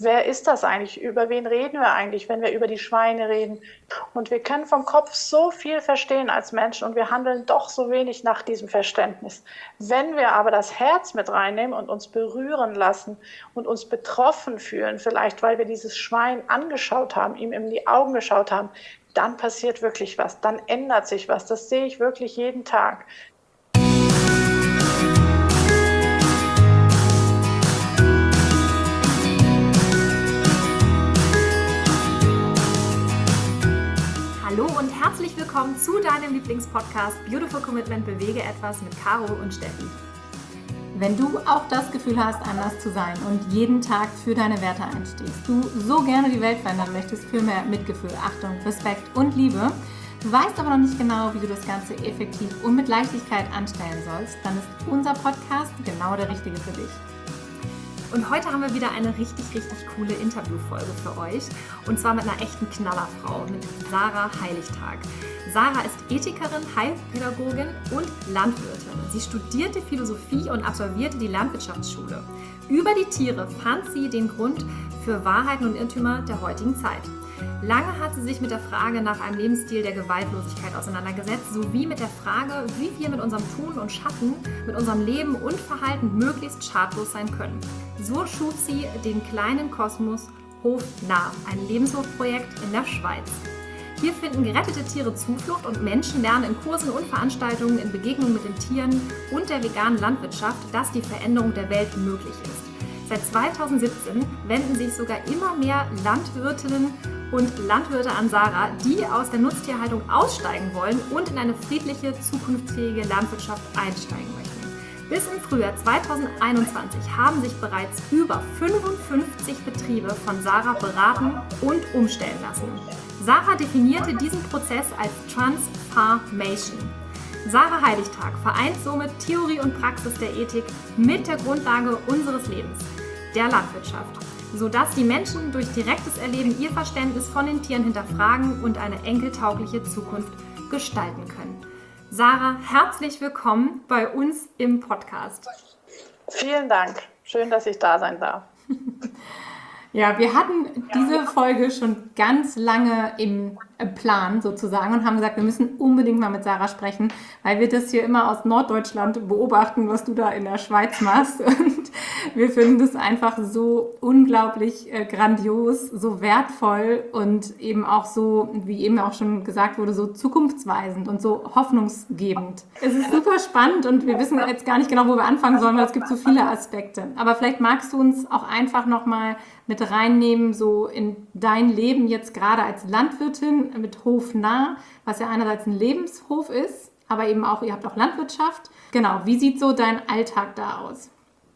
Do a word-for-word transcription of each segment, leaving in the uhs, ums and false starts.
wer ist das eigentlich? Über wen reden wir eigentlich, wenn wir über die Schweine reden? Und wir können vom Kopf so viel verstehen als Menschen und wir handeln doch so wenig nach diesem Verständnis. Wenn wir aber das Herz mit reinnehmen und uns berühren lassen und uns betroffen fühlen, vielleicht weil wir dieses Schwein angeschaut haben, ihm in die Augen geschaut haben, dann passiert wirklich was, dann ändert sich was. Das sehe ich wirklich jeden Tag. Hallo und herzlich willkommen zu deinem Lieblingspodcast Beautiful Commitment – Bewege etwas mit Caro und Steffi. Wenn du auch das Gefühl hast, anders zu sein und jeden Tag für deine Werte einstehst, du so gerne die Welt verändern möchtest für mehr Mitgefühl, Achtung, Respekt und Liebe, du weißt aber noch nicht genau, wie du das Ganze effektiv und mit Leichtigkeit anstellen sollst, dann ist unser Podcast genau der richtige für dich. Und heute haben wir wieder eine richtig, richtig coole Interviewfolge für euch. Und zwar mit einer echten Knallerfrau, mit Sarah Heiligtag. Sarah ist Ethikerin, Heilpädagogin und Landwirtin. Sie studierte Philosophie und absolvierte die Landwirtschaftsschule. Über die Tiere fand sie den Grund für Wahrheiten und Irrtümer der heutigen Zeit. Lange hat sie sich mit der Frage nach einem Lebensstil der Gewaltlosigkeit auseinandergesetzt, sowie mit der Frage, wie wir mit unserem Tun und Schaffen, mit unserem Leben und Verhalten möglichst schadlos sein können. So schuf sie den kleinen Kosmos Hofnah, ein Lebenshofprojekt in der Schweiz. Hier finden gerettete Tiere Zuflucht und Menschen lernen in Kursen und Veranstaltungen in Begegnung mit den Tieren und der veganen Landwirtschaft, dass die Veränderung der Welt möglich ist. Seit zweitausendsiebzehn wenden sich sogar immer mehr Landwirtinnen und Landwirte an Sarah, die aus der Nutztierhaltung aussteigen wollen und in eine friedliche, zukunftsfähige Landwirtschaft einsteigen möchten. Bis im Frühjahr zweitausendeinundzwanzig haben sich bereits über fünfundfünfzig Betriebe von Sarah beraten und umstellen lassen. Sarah definierte diesen Prozess als Transformation. Sarah Heiligtag vereint somit Theorie und Praxis der Ethik mit der Grundlage unseres Lebens, der Landwirtschaft, sodass die Menschen durch direktes Erleben ihr Verständnis von den Tieren hinterfragen und eine enkeltaugliche Zukunft gestalten können. Sarah, herzlich willkommen bei uns im Podcast. Vielen Dank. Schön, dass ich da sein darf. Ja, wir hatten diese Folge schon ganz lange im Plan sozusagen und haben gesagt, wir müssen unbedingt mal mit Sarah sprechen, weil wir das hier immer aus Norddeutschland beobachten, was du da in der Schweiz machst. Und wir finden das einfach so unglaublich äh, grandios, so wertvoll und eben auch so, wie eben auch schon gesagt wurde, so zukunftsweisend und so hoffnungsgebend. Es ist super spannend und wir wissen jetzt gar nicht genau, wo wir anfangen sollen, weil es gibt so viele Aspekte. Aber vielleicht magst du uns auch einfach nochmal mit reinnehmen, so in dein Leben jetzt gerade als Landwirtin mit Hofnah, was ja einerseits ein Lebenshof ist, aber eben auch, ihr habt auch Landwirtschaft. Genau, wie sieht so dein Alltag da aus?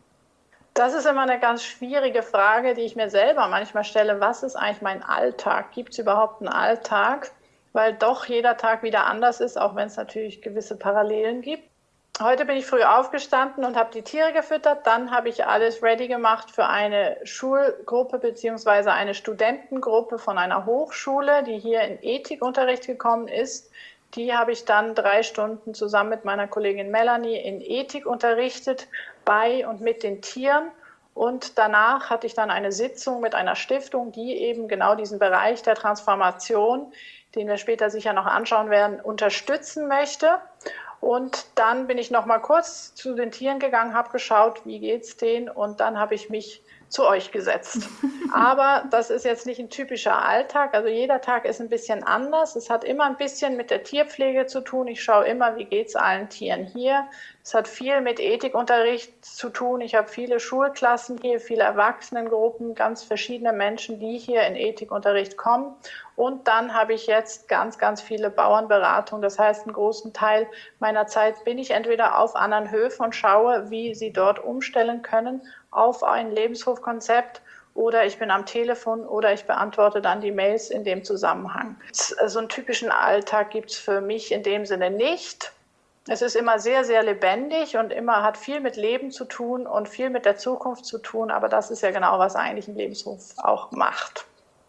Das ist immer eine ganz schwierige Frage, die ich mir selber manchmal stelle. Was ist eigentlich mein Alltag? Gibt es überhaupt einen Alltag? Weil doch jeder Tag wieder anders ist, auch wenn es natürlich gewisse Parallelen gibt. Heute bin ich früh aufgestanden und habe die Tiere gefüttert. Dann habe ich alles ready gemacht für eine Schulgruppe bzw. eine Studentengruppe von einer Hochschule, die hier in Ethikunterricht gekommen ist. Die habe ich dann drei Stunden zusammen mit meiner Kollegin Melanie in Ethik unterrichtet, bei und mit den Tieren. Und danach hatte ich dann eine Sitzung mit einer Stiftung, die eben genau diesen Bereich der Transformation, den wir später sicher noch anschauen werden, unterstützen möchte. Und dann bin ich noch mal kurz zu den Tieren gegangen, habe geschaut, wie geht's denen, und dann habe ich mich zu euch gesetzt. Aber das ist jetzt nicht ein typischer Alltag, also jeder Tag ist ein bisschen anders. Es hat immer ein bisschen mit der Tierpflege zu tun. Ich schaue immer, wie geht's allen Tieren hier. Es hat viel mit Ethikunterricht zu tun. Ich habe viele Schulklassen hier, viele Erwachsenengruppen, ganz verschiedene Menschen, die hier in Ethikunterricht kommen. Und dann habe ich jetzt ganz, ganz viele Bauernberatungen. Das heißt, einen großen Teil meiner Zeit bin ich entweder auf anderen Höfen und schaue, wie sie dort umstellen können auf ein Lebenshofkonzept, oder ich bin am Telefon oder ich beantworte dann die Mails in dem Zusammenhang. So einen typischen Alltag gibt es für mich in dem Sinne nicht. Es ist immer sehr, sehr lebendig und immer hat viel mit Leben zu tun und viel mit der Zukunft zu tun. Aber das ist ja genau, was eigentlich ein Lebenshof auch macht.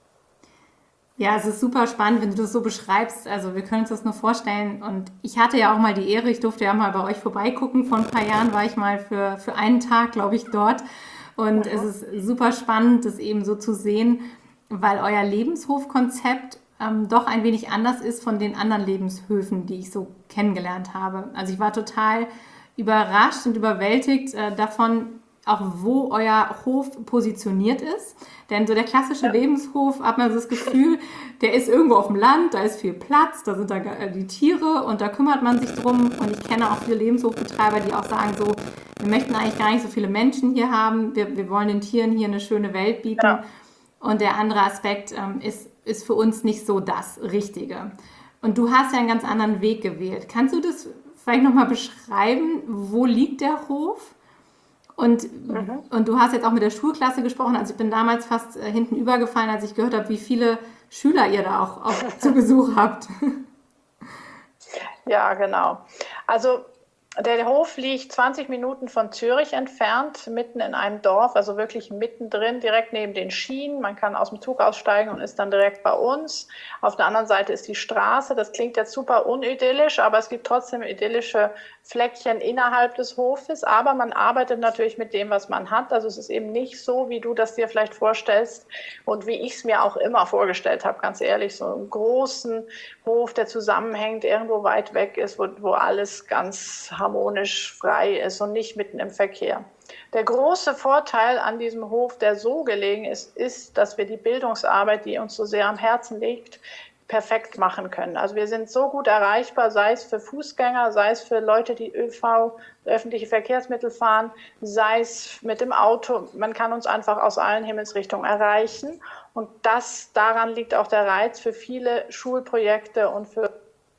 Ja, es ist super spannend, wenn du das so beschreibst. Also wir können uns das nur vorstellen. Und ich hatte ja auch mal die Ehre, ich durfte ja mal bei euch vorbeigucken. Vor ein paar Jahren war ich mal für, für einen Tag, glaube ich, dort. Und mhm. es ist super spannend, das eben so zu sehen, weil euer Lebenshofkonzept ähm, doch ein wenig anders ist von den anderen Lebenshöfen, die ich so kennengelernt habe. Also ich war total überrascht und überwältigt äh, davon, auch wo euer Hof positioniert ist. Denn so der klassische ja. Lebenshof, hat man so das Gefühl, der ist irgendwo auf dem Land, da ist viel Platz, da sind da die Tiere und da kümmert man sich drum. Und ich kenne auch viele Lebenshofbetreiber, die auch sagen so, wir möchten eigentlich gar nicht so viele Menschen hier haben, wir, wir wollen den Tieren hier eine schöne Welt bieten. Ja. Und der andere Aspekt ähm, ist, ist für uns nicht so das Richtige. Und du hast ja einen ganz anderen Weg gewählt. Kannst du das vielleicht nochmal beschreiben, wo liegt der Hof? Und, mhm. und du hast jetzt auch mit der Schulklasse gesprochen. Also ich bin damals fast äh, hinten übergefallen, als ich gehört habe, wie viele Schüler ihr da auch, auch zu Besuch habt. Ja, genau. Also der Hof liegt zwanzig Minuten von Zürich entfernt, mitten in einem Dorf, also wirklich mittendrin, direkt neben den Schienen. Man kann aus dem Zug aussteigen und ist dann direkt bei uns. Auf der anderen Seite ist die Straße. Das klingt jetzt super unidyllisch, aber es gibt trotzdem idyllische Fleckchen innerhalb des Hofes. Aber man arbeitet natürlich mit dem, was man hat. Also es ist eben nicht so, wie du das dir vielleicht vorstellst und wie ich es mir auch immer vorgestellt habe, ganz ehrlich. So einen großen Hof, der zusammenhängt, irgendwo weit weg ist, wo, wo alles ganz harmonisch frei ist und nicht mitten im Verkehr. Der große Vorteil an diesem Hof, der so gelegen ist, ist, dass wir die Bildungsarbeit, die uns so sehr am Herzen liegt, perfekt machen können. Also wir sind so gut erreichbar, sei es für Fußgänger, sei es für Leute, die ÖV, öffentliche Verkehrsmittel fahren, sei es mit dem Auto. Man kann uns einfach aus allen Himmelsrichtungen erreichen. Und das, daran liegt auch der Reiz für viele Schulprojekte und für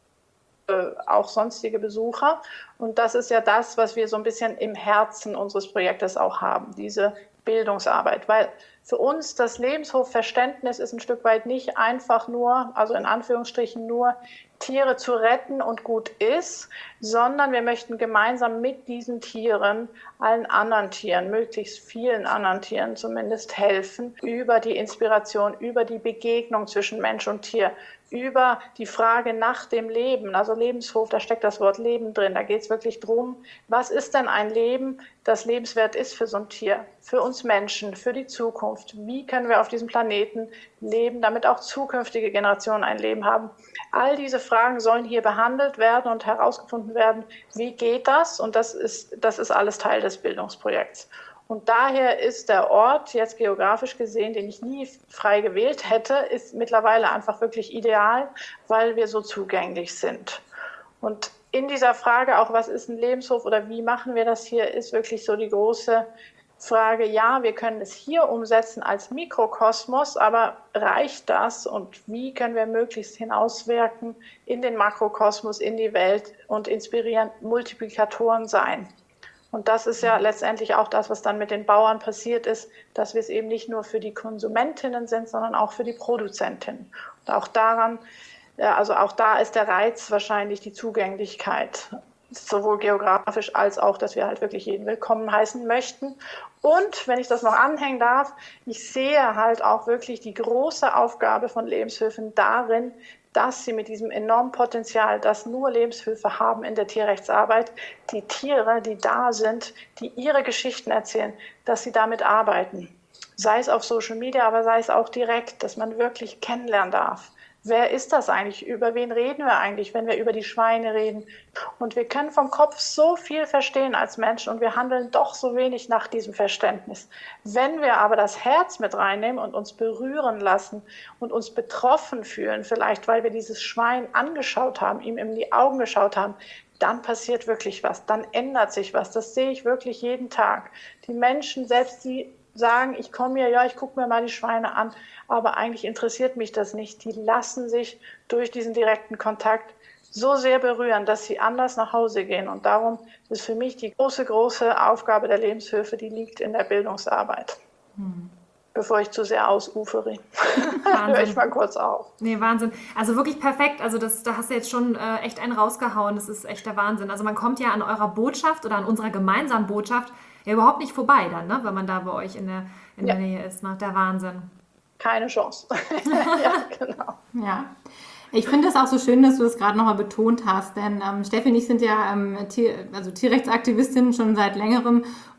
auch sonstige Besucher. Und das ist ja das, was wir so ein bisschen im Herzen unseres Projektes auch haben, diese Bildungsarbeit. Weil für uns das Lebenshofverständnis ist ein Stück weit nicht einfach nur, also in Anführungsstrichen nur, Tiere zu retten und gut ist, sondern wir möchten gemeinsam mit diesen Tieren allen anderen Tieren, möglichst vielen anderen Tieren zumindest helfen, über die Inspiration, über die Begegnung zwischen Mensch und Tier, über die Frage nach dem Leben, also Lebenshof, da steckt das Wort Leben drin, da geht es wirklich drum, was ist denn ein Leben, das lebenswert ist für so ein Tier, für uns Menschen, für die Zukunft, wie können wir auf diesem Planeten leben, damit auch zukünftige Generationen ein Leben haben. All diese Fragen sollen hier behandelt werden und herausgefunden werden, wie geht das, und das ist, das ist alles Teil des Bildungsprojekts. Und daher ist der Ort, jetzt geografisch gesehen, den ich nie frei gewählt hätte, ist mittlerweile einfach wirklich ideal, weil wir so zugänglich sind. Und in dieser Frage auch, was ist ein Lebenshof oder wie machen wir das hier, ist wirklich so die große Frage, ja, wir können es hier umsetzen als Mikrokosmos, aber reicht das und wie können wir möglichst hinauswirken in den Makrokosmos, in die Welt und inspirieren, Multiplikatoren sein? Und das ist ja letztendlich auch das, was dann mit den Bauern passiert ist, dass wir es eben nicht nur für die Konsumentinnen sind, sondern auch für die Produzentinnen. Und auch daran, also auch da ist der Reiz wahrscheinlich die Zugänglichkeit, sowohl geografisch als auch, dass wir halt wirklich jeden willkommen heißen möchten. Und wenn ich das noch anhängen darf, ich sehe halt auch wirklich die große Aufgabe von Lebenshöfen darin, dass sie mit diesem enormen Potenzial, das nur Lebenshöfe haben in der Tierrechtsarbeit, die Tiere, die da sind, die ihre Geschichten erzählen, dass sie damit arbeiten. Sei es auf Social Media, aber sei es auch direkt, dass man wirklich kennenlernen darf. Wer ist das eigentlich? Über wen reden wir eigentlich, wenn wir über die Schweine reden? Und wir können vom Kopf so viel verstehen als Menschen und wir handeln doch so wenig nach diesem Verständnis. Wenn wir aber das Herz mit reinnehmen und uns berühren lassen und uns betroffen fühlen, vielleicht weil wir dieses Schwein angeschaut haben, ihm in die Augen geschaut haben, dann passiert wirklich was, dann ändert sich was. Das sehe ich wirklich jeden Tag. Die Menschen, selbst die sagen, ich komme hier, ja, ich gucke mir mal die Schweine an, aber eigentlich interessiert mich das nicht. Die lassen sich durch diesen direkten Kontakt so sehr berühren, dass sie anders nach Hause gehen. Und darum ist für mich die große, große Aufgabe der Lebenshöfe, die liegt in der Bildungsarbeit. Hm. Bevor ich zu sehr ausufere, höre ich mal kurz auf. Nee, Wahnsinn. Also wirklich perfekt. Also das, da hast du jetzt schon äh, echt einen rausgehauen. Das ist echt der Wahnsinn. Also man kommt ja an eurer Botschaft oder an unserer gemeinsamen Botschaft ja überhaupt nicht vorbei dann, ne? Wenn man da bei euch in der, in ja. der Nähe ist. Ne? Der Wahnsinn. Keine Chance. Ja, genau. Ja. Ich finde es auch so schön, dass du das gerade nochmal betont hast, denn ähm, Steffi und ich sind ja ähm, Tier, also Tierrechtsaktivistinnen schon seit längerem und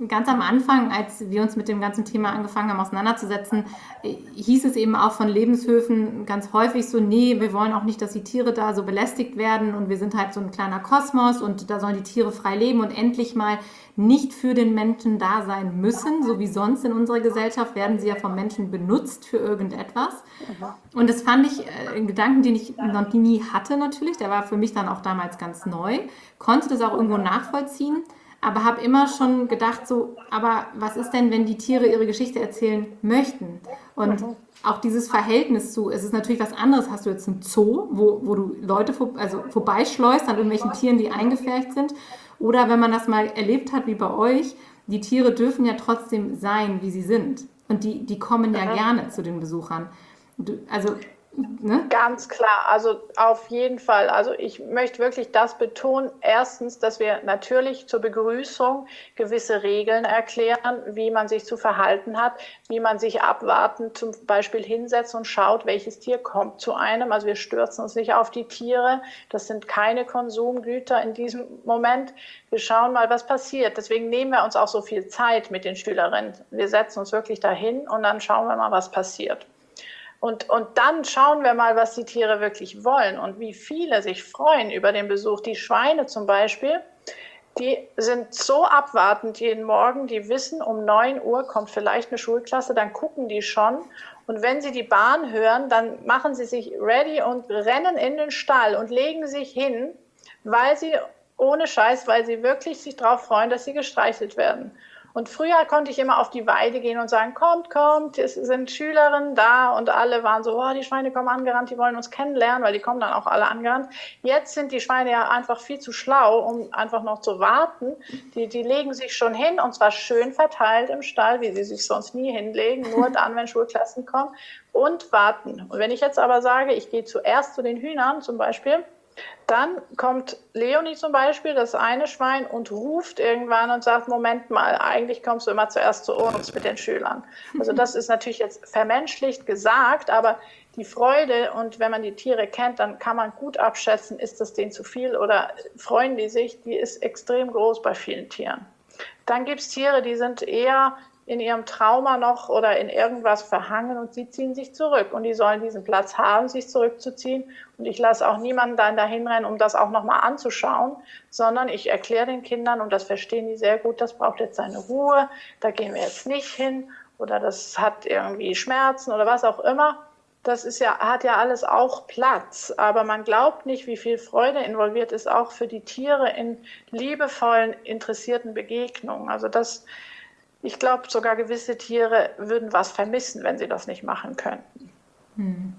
ganz am Anfang, als wir uns mit dem ganzen Thema angefangen haben auseinanderzusetzen, hieß es eben auch von Lebenshöfen ganz häufig so, nee, wir wollen auch nicht, dass die Tiere da so belästigt werden und wir sind halt so ein kleiner Kosmos und da sollen die Tiere frei leben und endlich mal nicht für den Menschen da sein müssen, so wie sonst in unserer Gesellschaft werden sie ja vom Menschen benutzt für irgendetwas. Und das fand ich äh, einen Gedanken, den ich noch nie hatte natürlich, der war für mich dann auch damals ganz neu, konnte das auch irgendwo nachvollziehen, aber habe immer schon gedacht so, aber was ist denn, wenn die Tiere ihre Geschichte erzählen möchten? Und auch dieses Verhältnis zu, es ist natürlich was anderes, hast du jetzt einen Zoo, wo, wo du Leute vor, also vorbeischleust an irgendwelchen Tieren, die eingepfercht sind, oder wenn man das mal erlebt hat wie bei euch, die Tiere dürfen ja trotzdem sein, wie sie sind. Und die, die kommen ja gerne zu den Besuchern. Du, also, ne? Ganz klar, also auf jeden Fall. Also ich möchte wirklich das betonen. Erstens, dass wir natürlich zur Begrüßung gewisse Regeln erklären, wie man sich zu verhalten hat, wie man sich abwartend zum Beispiel hinsetzt und schaut, welches Tier kommt zu einem. Also wir stürzen uns nicht auf die Tiere. Das sind keine Konsumgüter in diesem Moment. Wir schauen mal, was passiert. Deswegen nehmen wir uns auch so viel Zeit mit den Schülerinnen. Wir setzen uns wirklich dahin und dann schauen wir mal, was passiert. Und, und dann schauen wir mal, was die Tiere wirklich wollen und wie viele sich freuen über den Besuch. Die Schweine zum Beispiel, die sind so abwartend jeden Morgen, die wissen, um neun Uhr kommt vielleicht eine Schulklasse, dann gucken die schon. Und wenn sie die Bahn hören, dann machen sie sich ready und rennen in den Stall und legen sich hin, weil sie, ohne Scheiß, weil sie wirklich sich darauf freuen, dass sie gestreichelt werden. Und früher konnte ich immer auf die Weide gehen und sagen, kommt, kommt, es sind Schülerinnen da und alle waren so, oh, die Schweine kommen angerannt, die wollen uns kennenlernen, weil die kommen dann auch alle angerannt. Jetzt sind die Schweine ja einfach viel zu schlau, um einfach noch zu warten. Die, die legen sich schon hin und zwar schön verteilt im Stall, wie sie sich sonst nie hinlegen, nur dann, wenn Schulklassen kommen und warten. Und wenn ich jetzt aber sage, ich gehe zuerst zu den Hühnern zum Beispiel, dann kommt Leonie zum Beispiel, das eine Schwein, und ruft irgendwann und sagt, Moment mal, eigentlich kommst du immer zuerst zu uns mit den Schülern. Also das ist natürlich jetzt vermenschlicht gesagt, aber die Freude, und wenn man die Tiere kennt, dann kann man gut abschätzen, ist das denen zu viel oder freuen die sich, die ist extrem groß bei vielen Tieren. Dann gibt es Tiere, die sind eher in ihrem Trauma noch oder in irgendwas verhangen und sie ziehen sich zurück und die sollen diesen Platz haben, sich zurückzuziehen und ich lasse auch niemanden dann dahin rennen, um das auch nochmal anzuschauen, sondern ich erkläre den Kindern und das verstehen die sehr gut, das braucht jetzt seine Ruhe, da gehen wir jetzt nicht hin oder das hat irgendwie Schmerzen oder was auch immer. Das ist ja, hat ja alles auch Platz, aber man glaubt nicht, wie viel Freude involviert ist, auch für die Tiere in liebevollen, interessierten Begegnungen. Also das Ich glaube, sogar gewisse Tiere würden was vermissen, wenn sie das nicht machen könnten. Hm.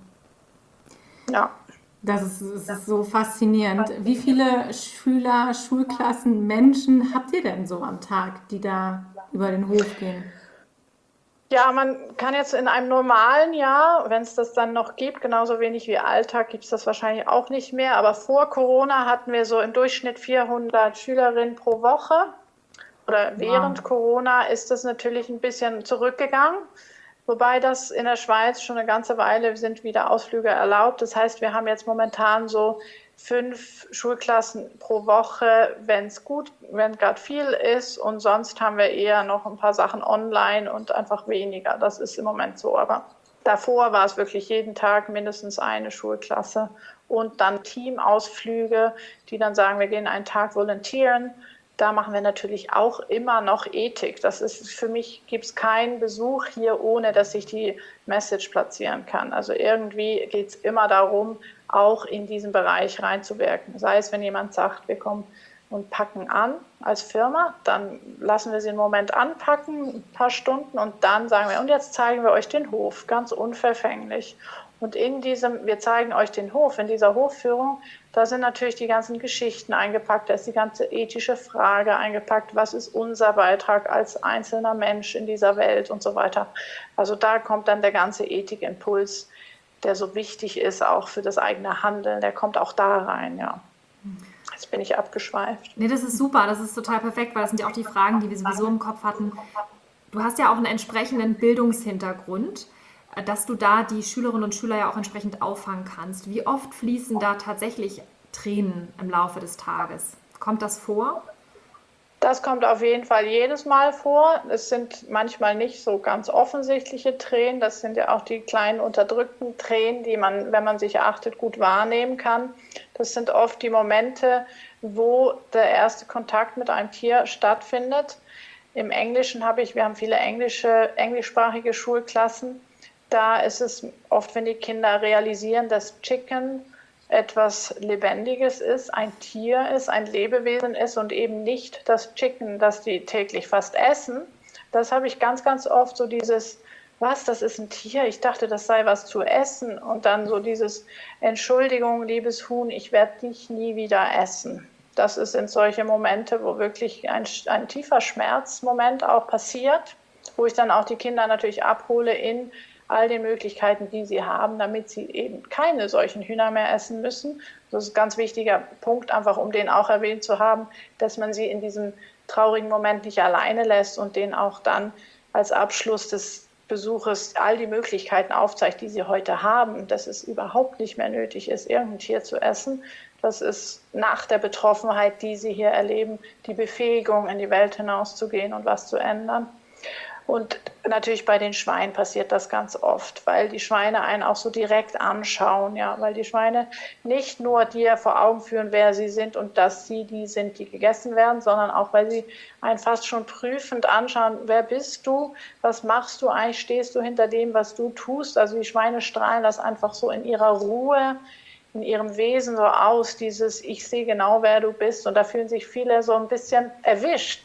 Ja. Das ist, das ist so faszinierend. Wie viele Schüler, Schulklassen, Menschen habt ihr denn so am Tag, die da über den Hof gehen? Ja, man kann jetzt in einem normalen Jahr, wenn es das dann noch gibt, genauso wenig wie Alltag, gibt es das wahrscheinlich auch nicht mehr. Aber vor Corona hatten wir so im Durchschnitt vierhundert Schülerinnen pro Woche. Oder während wow. Corona ist das natürlich ein bisschen zurückgegangen, wobei das in der Schweiz schon eine ganze Weile sind wieder Ausflüge erlaubt. Das heißt, wir haben jetzt momentan so fünf Schulklassen pro Woche, wenn es gut, wenn gerade viel ist, und sonst haben wir eher noch ein paar Sachen online und einfach weniger. Das ist im Moment so, aber davor war es wirklich jeden Tag mindestens eine Schulklasse und dann Teamausflüge, die dann sagen, wir gehen einen Tag volontieren. Da machen wir natürlich auch immer noch Ethik. Das ist für mich, gibt es keinen Besuch hier, ohne dass ich die Message platzieren kann. Also irgendwie geht es immer darum, auch in diesen Bereich reinzuwirken. Sei es, wenn jemand sagt, wir kommen und packen an als Firma, dann lassen wir sie einen Moment anpacken, ein paar Stunden, und dann sagen wir, und jetzt zeigen wir euch den Hof, ganz unverfänglich. Und in diesem, wir zeigen euch den Hof, in dieser Hofführung, da sind natürlich die ganzen Geschichten eingepackt, da ist die ganze ethische Frage eingepackt, was ist unser Beitrag als einzelner Mensch in dieser Welt und so weiter. Also da kommt dann der ganze Ethikimpuls, der so wichtig ist, auch für das eigene Handeln, der kommt auch da rein, ja. Jetzt bin ich abgeschweift. Nee, das ist super, das ist total perfekt, weil das sind ja auch die Fragen, die wir sowieso im Kopf hatten. Du hast ja auch einen entsprechenden Bildungshintergrund, dass du da die Schülerinnen und Schüler ja auch entsprechend auffangen kannst. Wie oft fließen da tatsächlich Tränen im Laufe des Tages? Kommt das vor? Das kommt auf jeden Fall jedes Mal vor. Es sind manchmal nicht so ganz offensichtliche Tränen. Das sind ja auch die kleinen unterdrückten Tränen, die man, wenn man sich achtet, gut wahrnehmen kann. Das sind oft die Momente, wo der erste Kontakt mit einem Tier stattfindet. Im Englischen habe ich, wir haben viele englische, englischsprachige Schulklassen. Da ist es oft, wenn die Kinder realisieren, dass Chicken etwas Lebendiges ist, ein Tier ist, ein Lebewesen ist und eben nicht das Chicken, das die täglich fast essen. Das habe ich ganz, ganz oft so dieses, was, das ist ein Tier? Ich dachte, das sei was zu essen. Und dann so dieses, Entschuldigung, liebes Huhn, ich werde dich nie wieder essen. Das sind solche Momente, wo wirklich ein, ein tiefer Schmerzmoment auch passiert, wo ich dann auch die Kinder natürlich abhole in all den Möglichkeiten, die sie haben, damit sie eben keine solchen Hühner mehr essen müssen. Das ist ein ganz wichtiger Punkt, einfach um den auch erwähnt zu haben, dass man sie in diesem traurigen Moment nicht alleine lässt und denen auch dann als Abschluss des Besuches all die Möglichkeiten aufzeigt, die sie heute haben, dass es überhaupt nicht mehr nötig ist, irgendein Tier zu essen. Das ist nach der Betroffenheit, die sie hier erleben, die Befähigung, in die Welt hinauszugehen und was zu ändern. Und natürlich bei den Schweinen passiert das ganz oft, weil die Schweine einen auch so direkt anschauen, ja, weil die Schweine nicht nur dir vor Augen führen, wer sie sind und dass sie die sind, die gegessen werden, sondern auch, weil sie einen fast schon prüfend anschauen, wer bist du, was machst du eigentlich, stehst du hinter dem, was du tust. Also die Schweine strahlen das einfach so in ihrer Ruhe, in ihrem Wesen so aus, dieses ich sehe genau, wer du bist, und da fühlen sich viele so ein bisschen erwischt.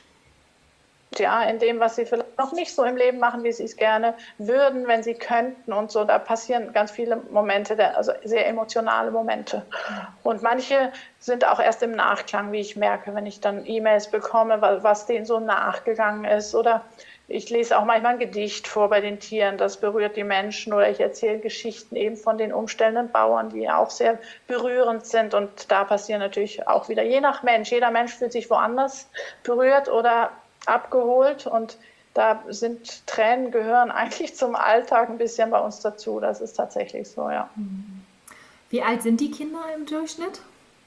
Ja, in dem, was sie vielleicht noch nicht so im Leben machen, wie sie es gerne würden, wenn sie könnten und so. Da passieren ganz viele Momente, also sehr emotionale Momente. Und manche sind auch erst im Nachklang, wie ich merke, wenn ich dann E-Mails bekomme, was denen so nachgegangen ist. Oder ich lese auch manchmal ein Gedicht vor bei den Tieren, das berührt die Menschen. Oder ich erzähle Geschichten eben von den umstellenden Bauern, die auch sehr berührend sind. Und da passieren natürlich auch wieder, je nach Mensch, jeder Mensch fühlt sich woanders berührt oder abgeholt, und da sind Tränen, gehören eigentlich zum Alltag ein bisschen bei uns dazu. Das ist tatsächlich so, ja. Wie alt sind die Kinder im Durchschnitt?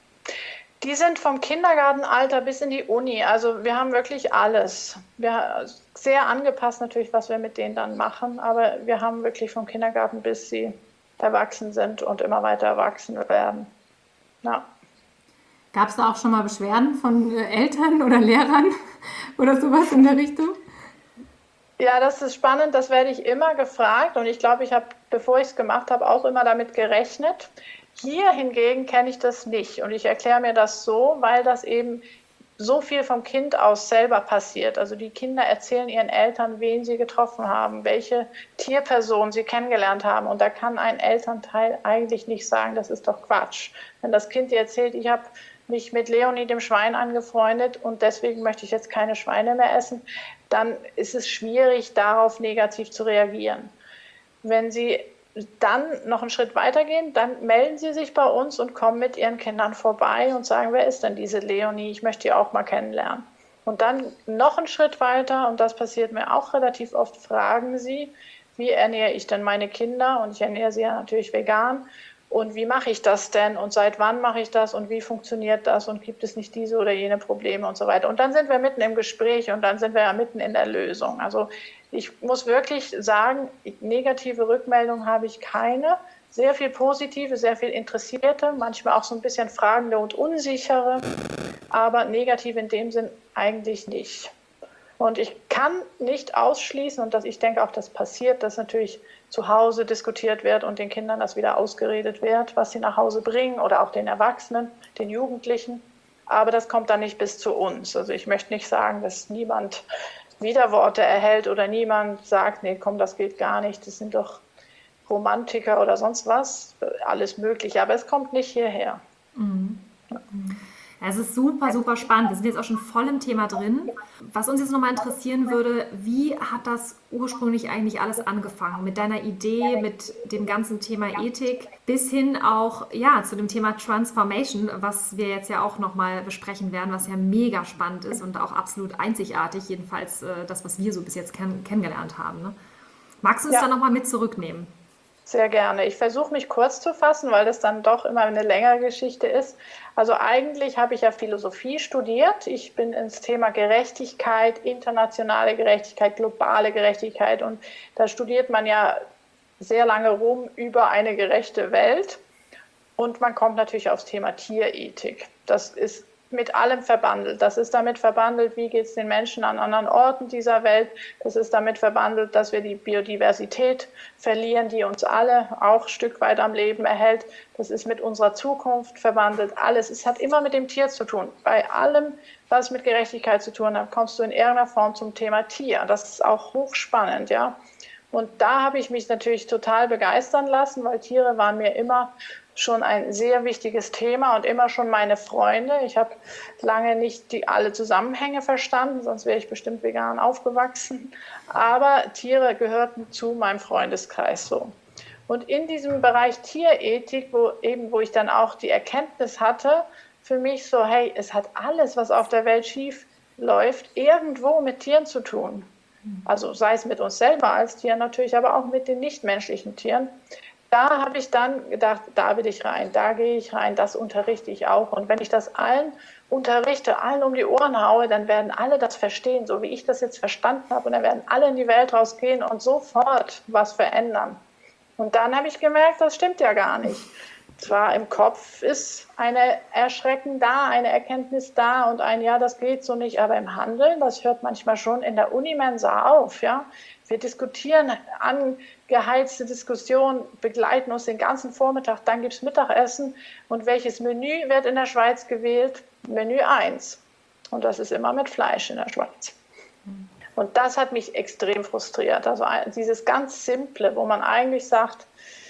Die sind vom Kindergartenalter bis in die Uni. Also wir haben wirklich alles. Wir, sehr angepasst natürlich, was wir mit denen dann machen, aber wir haben wirklich vom Kindergarten bis sie erwachsen sind und immer weiter erwachsen werden. Ja. Gab es da auch schon mal Beschwerden von äh, Eltern oder Lehrern oder sowas in der Richtung? Ja, das ist spannend, das werde ich immer gefragt, und ich glaube, ich habe, bevor ich es gemacht habe, auch immer damit gerechnet. Hier hingegen kenne ich das nicht, und ich erkläre mir das so, weil das eben so viel vom Kind aus selber passiert. Also die Kinder erzählen ihren Eltern, wen sie getroffen haben, welche Tierperson sie kennengelernt haben, und da kann ein Elternteil eigentlich nicht sagen, das ist doch Quatsch. Wenn das Kind dir erzählt, ich habe mich mit Leonie, dem Schwein, angefreundet und deswegen möchte ich jetzt keine Schweine mehr essen, dann ist es schwierig, darauf negativ zu reagieren. Wenn Sie dann noch einen Schritt weitergehen, dann melden Sie sich bei uns und kommen mit Ihren Kindern vorbei und sagen, wer ist denn diese Leonie? Ich möchte die auch mal kennenlernen. Und dann noch einen Schritt weiter, und das passiert mir auch relativ oft, fragen Sie, wie ernähre ich denn meine Kinder? Und ich ernähre sie ja natürlich vegan. Und wie mache ich das denn? Und seit wann mache ich das? Und wie funktioniert das? Und gibt es nicht diese oder jene Probleme und so weiter? Und dann sind wir mitten im Gespräch, und dann sind wir ja mitten in der Lösung. Also ich muss wirklich sagen, negative Rückmeldungen habe ich keine. Sehr viel positive, sehr viel interessierte, manchmal auch so ein bisschen fragende und unsichere, aber negativ in dem Sinn eigentlich nicht. Und ich kann nicht ausschließen, und das, ich denke auch, das passiert, dass natürlich zu Hause diskutiert wird und den Kindern das wieder ausgeredet wird, was sie nach Hause bringen, oder auch den Erwachsenen, den Jugendlichen. Aber das kommt dann nicht bis zu uns. Also ich möchte nicht sagen, dass niemand Widerworte erhält oder niemand sagt, nee, komm, das geht gar nicht, das sind doch Romantiker oder sonst was, alles Mögliche. Aber es kommt nicht hierher. Mhm. Es ist super, super spannend. Wir sind jetzt auch schon voll im Thema drin. Was uns jetzt nochmal interessieren würde, wie hat das ursprünglich eigentlich alles angefangen? Mit deiner Idee, mit dem ganzen Thema Ethik, bis hin auch ja, zu dem Thema Transformation, was wir jetzt ja auch nochmal besprechen werden, was ja mega spannend ist und auch absolut einzigartig, jedenfalls äh, das, was wir so bis jetzt kenn- kennengelernt haben. Ne? Magst du uns Ja. da nochmal mit zurücknehmen? Sehr gerne. Ich versuche mich kurz zu fassen, weil das dann doch immer eine längere Geschichte ist. Also eigentlich habe ich ja Philosophie studiert. Ich bin ins Thema Gerechtigkeit, internationale Gerechtigkeit, globale Gerechtigkeit, und da studiert man ja sehr lange rum über eine gerechte Welt, und man kommt natürlich aufs Thema Tierethik. Das ist mit allem verbandelt. Das ist damit verbandelt, wie geht es den Menschen an anderen Orten dieser Welt. Das ist damit verbandelt, dass wir die Biodiversität verlieren, die uns alle auch ein Stück weit am Leben erhält. Das ist mit unserer Zukunft verbandelt. Alles. Es hat immer mit dem Tier zu tun. Bei allem, was mit Gerechtigkeit zu tun hat, kommst du in irgendeiner Form zum Thema Tier. Das ist auch hochspannend, ja. Und da habe ich mich natürlich total begeistern lassen, weil Tiere waren mir immer schon ein sehr wichtiges Thema und immer schon meine Freunde. Ich habe lange nicht die alle Zusammenhänge verstanden, sonst wäre ich bestimmt vegan aufgewachsen. Aber Tiere gehörten zu meinem Freundeskreis so. Und in diesem Bereich Tierethik, wo eben, wo ich dann auch die Erkenntnis hatte, für mich so, hey, es hat alles, was auf der Welt schief läuft, irgendwo mit Tieren zu tun. Also sei es mit uns selber als Tieren natürlich, aber auch mit den nichtmenschlichen Tieren. Da habe ich dann gedacht, da will ich rein, da gehe ich rein, das unterrichte ich auch. Und wenn ich das allen unterrichte, allen um die Ohren haue, dann werden alle das verstehen, so wie ich das jetzt verstanden habe. Und dann werden alle in die Welt rausgehen und sofort was verändern. Und dann habe ich gemerkt, das stimmt ja gar nicht. Zwar im Kopf ist eine Erschrecken da, eine Erkenntnis da und ein Ja, das geht so nicht, aber im Handeln, das hört manchmal schon in der Unimensa auf. Ja? Wir diskutieren, angeheizte Diskussionen begleiten uns den ganzen Vormittag, dann gibt es Mittagessen und welches Menü wird in der Schweiz gewählt? Menü eins. Und das ist immer mit Fleisch in der Schweiz. Und das hat mich extrem frustriert. Also dieses ganz Simple, wo man eigentlich sagt,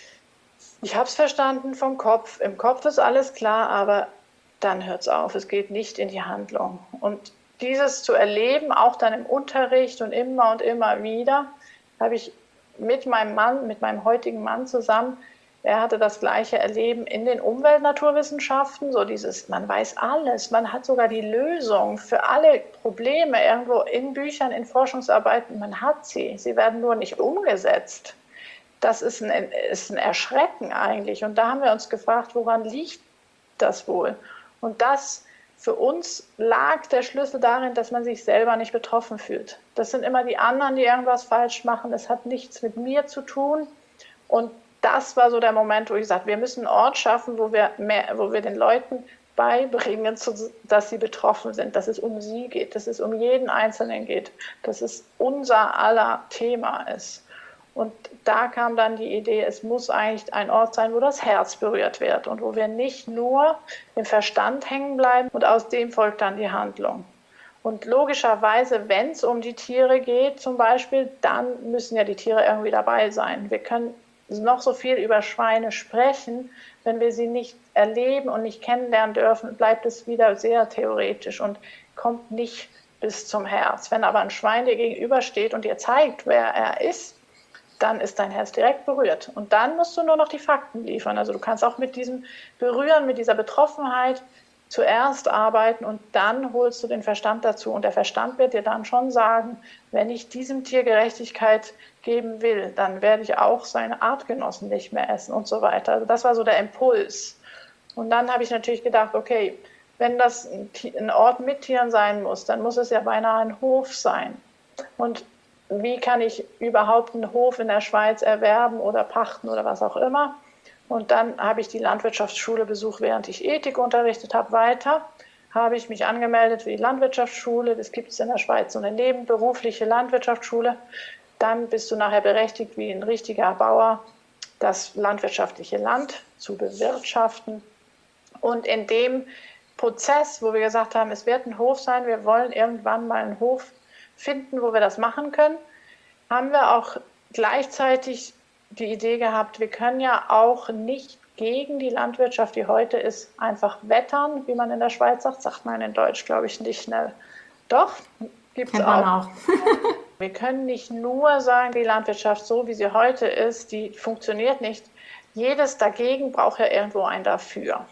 ich habe es verstanden vom Kopf, im Kopf ist alles klar, aber dann hört es auf, es geht nicht in die Handlung. Und dieses zu erleben, auch dann im Unterricht und immer und immer wieder, habe ich mit meinem Mann, mit meinem heutigen Mann zusammen, er hatte das gleiche Erleben in den Umweltnaturwissenschaften, so dieses, man weiß alles, man hat sogar die Lösung für alle Probleme irgendwo in Büchern, in Forschungsarbeiten, man hat sie, sie werden nur nicht umgesetzt. Das ist ein, ist ein Erschrecken eigentlich. Und da haben wir uns gefragt, woran liegt das wohl? Und das für uns lag der Schlüssel darin, dass man sich selber nicht betroffen fühlt. Das sind immer die anderen, die irgendwas falsch machen. Es hat nichts mit mir zu tun. Und das war so der Moment, wo ich sagte, wir müssen einen Ort schaffen, wo wir, mehr, wo wir den Leuten beibringen, dass sie betroffen sind, dass es um sie geht, dass es um jeden Einzelnen geht, dass es unser aller Thema ist. Und da kam dann die Idee, es muss eigentlich ein Ort sein, wo das Herz berührt wird und wo wir nicht nur im Verstand hängen bleiben und aus dem folgt dann die Handlung. Und logischerweise, wenn es um die Tiere geht zum Beispiel, dann müssen ja die Tiere irgendwie dabei sein. Wir können noch so viel über Schweine sprechen, wenn wir sie nicht erleben und nicht kennenlernen dürfen, bleibt es wieder sehr theoretisch und kommt nicht bis zum Herz. Wenn aber ein Schwein dir gegenübersteht und dir zeigt, wer er ist, dann ist dein Herz direkt berührt. Und dann musst du nur noch die Fakten liefern. Also du kannst auch mit diesem Berühren, mit dieser Betroffenheit zuerst arbeiten und dann holst du den Verstand dazu. Und der Verstand wird dir dann schon sagen, wenn ich diesem Tier Gerechtigkeit geben will, dann werde ich auch seine Artgenossen nicht mehr essen und so weiter. Also das war so der Impuls. Und dann habe ich natürlich gedacht, okay, wenn das ein Ort mit Tieren sein muss, dann muss es ja beinahe ein Hof sein. Und wie kann ich überhaupt einen Hof in der Schweiz erwerben oder pachten oder was auch immer. Und dann habe ich die Landwirtschaftsschule besucht, während ich Ethik unterrichtet habe, weiter. Habe ich mich angemeldet für die Landwirtschaftsschule. Das gibt es in der Schweiz, so eine nebenberufliche Landwirtschaftsschule. Dann bist du nachher berechtigt, wie ein richtiger Bauer, das landwirtschaftliche Land zu bewirtschaften. Und in dem Prozess, wo wir gesagt haben, es wird ein Hof sein, wir wollen irgendwann mal einen Hof finden, wo wir das machen können, haben wir auch gleichzeitig die Idee gehabt, wir können ja auch nicht gegen die Landwirtschaft, die heute ist, einfach wettern, wie man in der Schweiz sagt, sagt man in Deutsch, glaube ich, nicht schnell. Doch, gibt es auch. auch. Wir können nicht nur sagen, die Landwirtschaft, so wie sie heute ist, die funktioniert nicht. Jedes dagegen braucht ja irgendwo ein Dafür.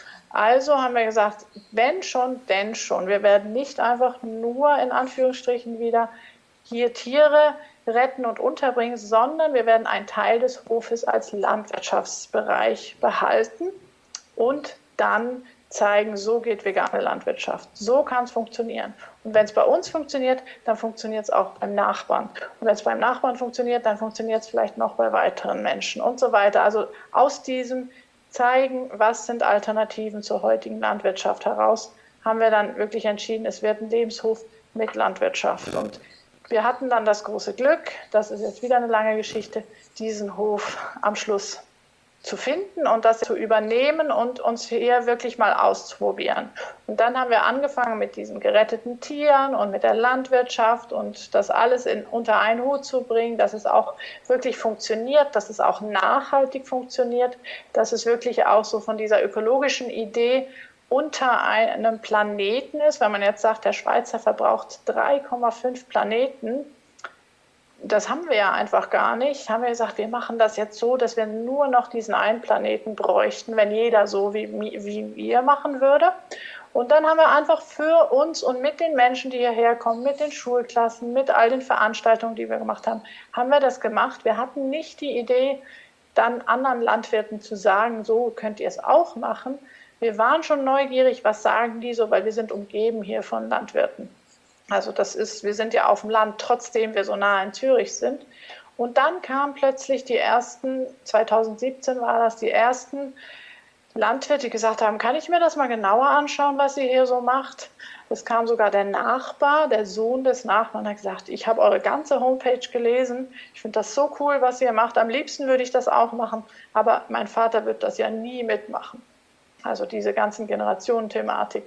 Also haben wir gesagt, wenn schon, denn schon. Wir werden nicht einfach nur in Anführungsstrichen wieder hier Tiere retten und unterbringen, sondern wir werden einen Teil des Hofes als Landwirtschaftsbereich behalten und dann zeigen, so geht vegane Landwirtschaft. So kann es funktionieren. Und wenn es bei uns funktioniert, dann funktioniert es auch beim Nachbarn. Und wenn es beim Nachbarn funktioniert, dann funktioniert es vielleicht noch bei weiteren Menschen und so weiter. Also aus diesem zeigen, was sind Alternativen zur heutigen Landwirtschaft heraus, haben wir dann wirklich entschieden, es wird ein Lebenshof mit Landwirtschaft. Und wir hatten dann das große Glück, das ist jetzt wieder eine lange Geschichte, diesen Hof am Schluss zu finden und das zu übernehmen und uns hier wirklich mal auszuprobieren. Und dann haben wir angefangen mit diesen geretteten Tieren und mit der Landwirtschaft und das alles in, unter einen Hut zu bringen, dass es auch wirklich funktioniert, dass es auch nachhaltig funktioniert, dass es wirklich auch so von dieser ökologischen Idee unter einem Planeten ist. Wenn man jetzt sagt, der Schweizer verbraucht drei Komma fünf Planeten, das haben wir ja einfach gar nicht. Haben wir gesagt, wir machen das jetzt so, dass wir nur noch diesen einen Planeten bräuchten, wenn jeder so wie, wie wir machen würde. Und dann haben wir einfach für uns und mit den Menschen, die hierher kommen, mit den Schulklassen, mit all den Veranstaltungen, die wir gemacht haben, haben wir das gemacht. Wir hatten nicht die Idee, dann anderen Landwirten zu sagen, so könnt ihr es auch machen. Wir waren schon neugierig, was sagen die so, weil wir sind umgeben hier von Landwirten. Also das ist, wir sind ja auf dem Land, trotzdem wir so nah in Zürich sind. Und dann kamen plötzlich die ersten, zwanzig siebzehn war das, die ersten Landwirte, die gesagt haben, kann ich mir das mal genauer anschauen, was ihr hier so macht? Es kam sogar der Nachbar, der Sohn des Nachbarn, hat gesagt, ich habe eure ganze Homepage gelesen, ich finde das so cool, was ihr macht, am liebsten würde ich das auch machen, aber mein Vater wird das ja nie mitmachen. Also diese ganzen Generationen-Thematik.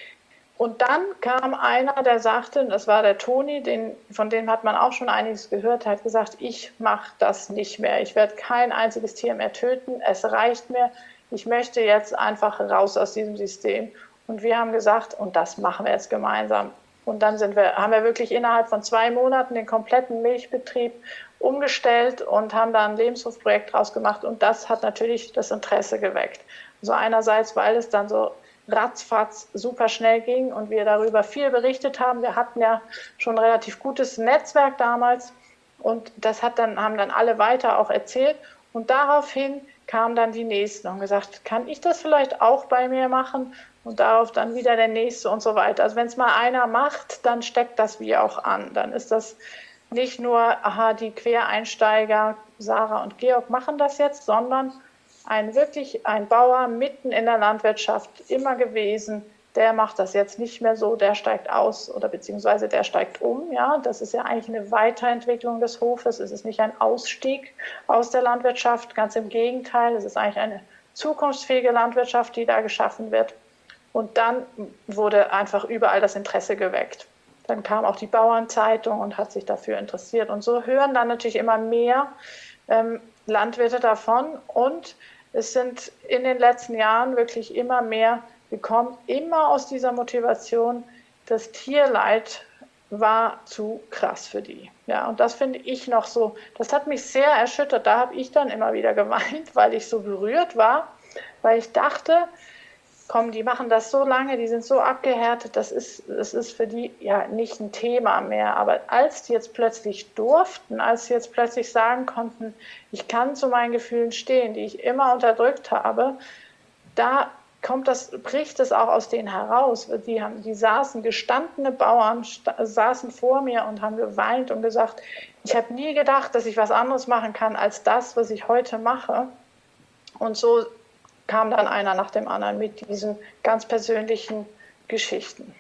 Und dann kam einer, der sagte, das war der Toni, den, von dem hat man auch schon einiges gehört, hat gesagt, ich mache das nicht mehr. Ich werde kein einziges Tier mehr töten. Es reicht mir. Ich möchte jetzt einfach raus aus diesem System. Und wir haben gesagt, und das machen wir jetzt gemeinsam. Und dann sind wir, haben wir wirklich innerhalb von zwei Monaten den kompletten Milchbetrieb umgestellt und haben da ein Lebenshofprojekt draus gemacht. Und das hat natürlich das Interesse geweckt. Also einerseits, weil es dann so ratzfatz super schnell ging und wir darüber viel berichtet haben. Wir hatten ja schon ein relativ gutes Netzwerk damals und das hat dann, haben dann alle weiter auch erzählt und daraufhin kamen dann die Nächsten und gesagt, kann ich das vielleicht auch bei mir machen? Und darauf dann wieder der Nächste und so weiter. Also wenn es mal einer macht, dann steckt das wie auch an. Dann ist das nicht nur, aha, die Quereinsteiger, Sarah und Georg machen das jetzt, sondern ein wirklich ein Bauer mitten in der Landwirtschaft immer gewesen, der macht das jetzt nicht mehr so, der steigt aus oder beziehungsweise der steigt um. Ja, das ist ja eigentlich eine Weiterentwicklung des Hofes. Es ist nicht ein Ausstieg aus der Landwirtschaft, ganz im Gegenteil. Es ist eigentlich eine zukunftsfähige Landwirtschaft, die da geschaffen wird. Und dann wurde einfach überall das Interesse geweckt. Dann kam auch die Bauernzeitung und hat sich dafür interessiert. Und so hören dann natürlich immer mehr ähm, Landwirte davon und es sind in den letzten Jahren wirklich immer mehr gekommen, immer aus dieser Motivation, das Tierleid war zu krass für die. Ja, und das finde ich noch so, das hat mich sehr erschüttert, da habe ich dann immer wieder geweint, weil ich so berührt war, weil ich dachte, komm, die machen das so lange, die sind so abgehärtet, das ist, das ist für die ja nicht ein Thema mehr. Aber als die jetzt plötzlich durften, als sie jetzt plötzlich sagen konnten, ich kann zu meinen Gefühlen stehen, die ich immer unterdrückt habe, da kommt das, bricht es auch aus denen heraus. Die, haben, die saßen, gestandene Bauern saßen vor mir und haben geweint und gesagt, ich habe nie gedacht, dass ich was anderes machen kann als das, was ich heute mache. Und so kam dann einer nach dem anderen mit diesen ganz persönlichen Geschichten.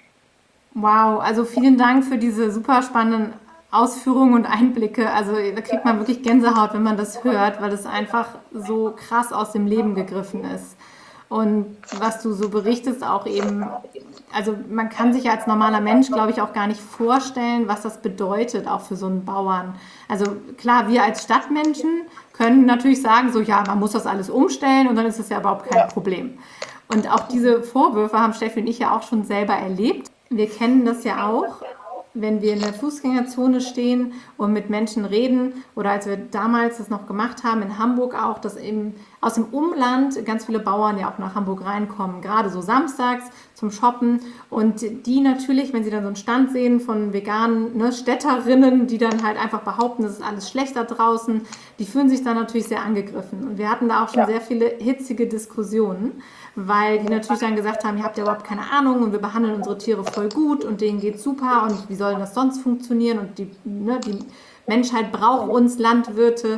Wow, also vielen Dank für diese super spannenden Ausführungen und Einblicke. Also da kriegt man wirklich Gänsehaut, wenn man das hört, weil es einfach so krass aus dem Leben gegriffen ist. Und was du so berichtest, auch eben, also man kann sich als normaler Mensch, glaube ich, auch gar nicht vorstellen, was das bedeutet, auch für so einen Bauern. Also klar, wir als Stadtmenschen können natürlich sagen, so ja, man muss das alles umstellen und dann ist es ja überhaupt kein Problem. Und auch diese Vorwürfe haben Steffi und ich ja auch schon selber erlebt. Wir kennen das ja auch. wenn wir in der Fußgängerzone stehen und mit Menschen reden oder als wir damals das noch gemacht haben, in Hamburg auch, dass eben aus dem Umland ganz viele Bauern ja auch nach Hamburg reinkommen, gerade so samstags zum Shoppen und die natürlich, wenn sie dann so einen Stand sehen von veganen, ne, Städterinnen, die dann halt einfach behaupten, das ist alles schlecht da draußen, die fühlen sich dann natürlich sehr angegriffen und wir hatten da auch schon ja. sehr viele hitzige Diskussionen, weil die natürlich dann gesagt haben, ihr habt ja überhaupt keine Ahnung und wir behandeln unsere Tiere voll gut und denen geht's super und wie soll das sonst funktionieren und die, ne, die Menschheit braucht uns Landwirte.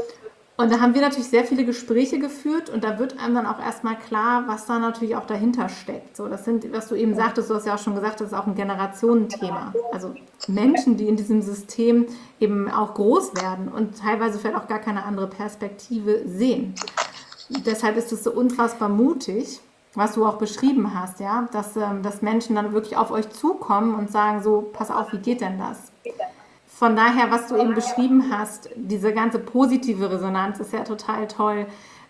Und da haben wir natürlich sehr viele Gespräche geführt und da wird einem dann auch erstmal klar, was da natürlich auch dahinter steckt. So, das sind, was du eben sagtest, du hast ja auch schon gesagt, das ist auch ein Generationenthema. Also Menschen, die in diesem System eben auch groß werden und teilweise vielleicht auch gar keine andere Perspektive sehen. Deshalb ist es so unfassbar mutig, was du auch beschrieben hast, ja, dass, ähm, dass Menschen dann wirklich auf euch zukommen und sagen so, pass auf, wie geht denn das? Von daher, was du eben beschrieben hast, diese ganze positive Resonanz ist ja total toll.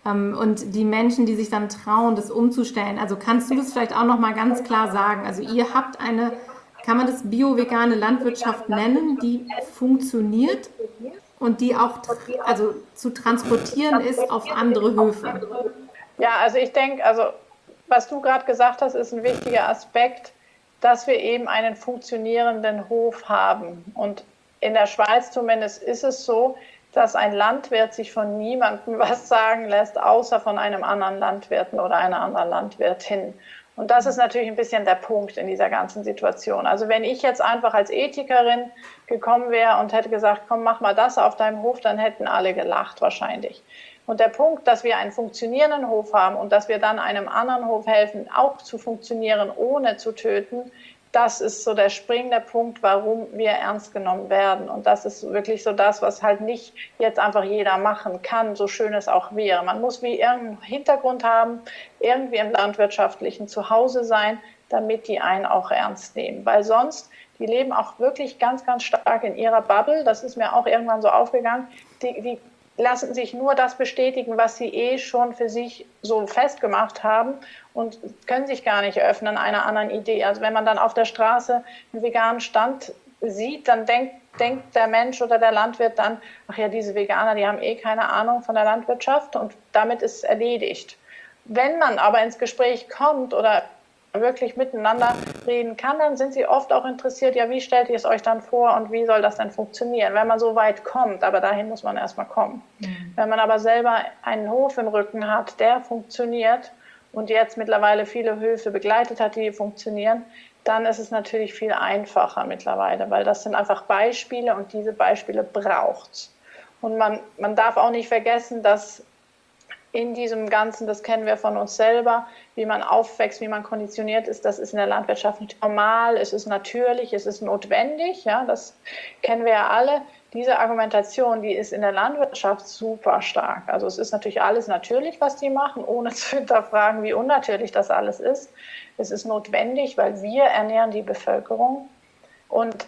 Und die Menschen, die sich dann trauen, das umzustellen, also kannst du das vielleicht auch nochmal ganz klar sagen? Also ihr habt eine, kann man das bio-vegane Landwirtschaft nennen, die funktioniert und die auch also zu transportieren ist auf andere Höfe? Ja, also ich denke, also was du gerade gesagt hast, ist ein wichtiger Aspekt, dass wir eben einen funktionierenden Hof haben. Und in der Schweiz zumindest ist es so, dass ein Landwirt sich von niemandem was sagen lässt, außer von einem anderen Landwirten oder einer anderen Landwirtin. Und das ist natürlich ein bisschen der Punkt in dieser ganzen Situation. Also wenn ich jetzt einfach als Ethikerin gekommen wäre und hätte gesagt, komm, mach mal das auf deinem Hof, dann hätten alle gelacht wahrscheinlich. Und der Punkt, dass wir einen funktionierenden Hof haben und dass wir dann einem anderen Hof helfen, auch zu funktionieren, ohne zu töten, das ist so der springende Punkt, warum wir ernst genommen werden. Und das ist wirklich so das, was halt nicht jetzt einfach jeder machen kann, so schön es auch wäre. Man muss wie irgendeinen Hintergrund haben, irgendwie im landwirtschaftlichen Zuhause sein, damit die einen auch ernst nehmen. Weil sonst, die leben auch wirklich ganz, ganz stark in ihrer Bubble. Das ist mir auch irgendwann so aufgegangen. Die, die lassen sich nur das bestätigen, was sie eh schon für sich so festgemacht haben und können sich gar nicht öffnen einer anderen Idee. Also wenn man dann auf der Straße einen veganen Stand sieht, dann denkt, denkt der Mensch oder der Landwirt dann, ach ja, diese Veganer, die haben eh keine Ahnung von der Landwirtschaft und damit ist es erledigt. Wenn man aber ins Gespräch kommt oder wirklich miteinander reden kann, dann sind sie oft auch interessiert, ja, wie stellt ihr es euch dann vor und wie soll das denn funktionieren, wenn man so weit kommt, aber dahin muss man erstmal kommen. Mhm. Wenn man aber selber einen Hof im Rücken hat, der funktioniert und jetzt mittlerweile viele Höfe begleitet hat, die funktionieren, dann ist es natürlich viel einfacher mittlerweile, weil das sind einfach Beispiele und diese Beispiele braucht's. Und man, man darf auch nicht vergessen, dass in diesem Ganzen, das kennen wir von uns selber, wie man aufwächst, wie man konditioniert ist, das ist in der Landwirtschaft nicht normal, es ist natürlich, es ist notwendig, ja, das kennen wir ja alle. Diese Argumentation, die ist in der Landwirtschaft super stark. Also es ist natürlich alles natürlich, was die machen, ohne zu hinterfragen, wie unnatürlich das alles ist. Es ist notwendig, weil wir ernähren die Bevölkerung und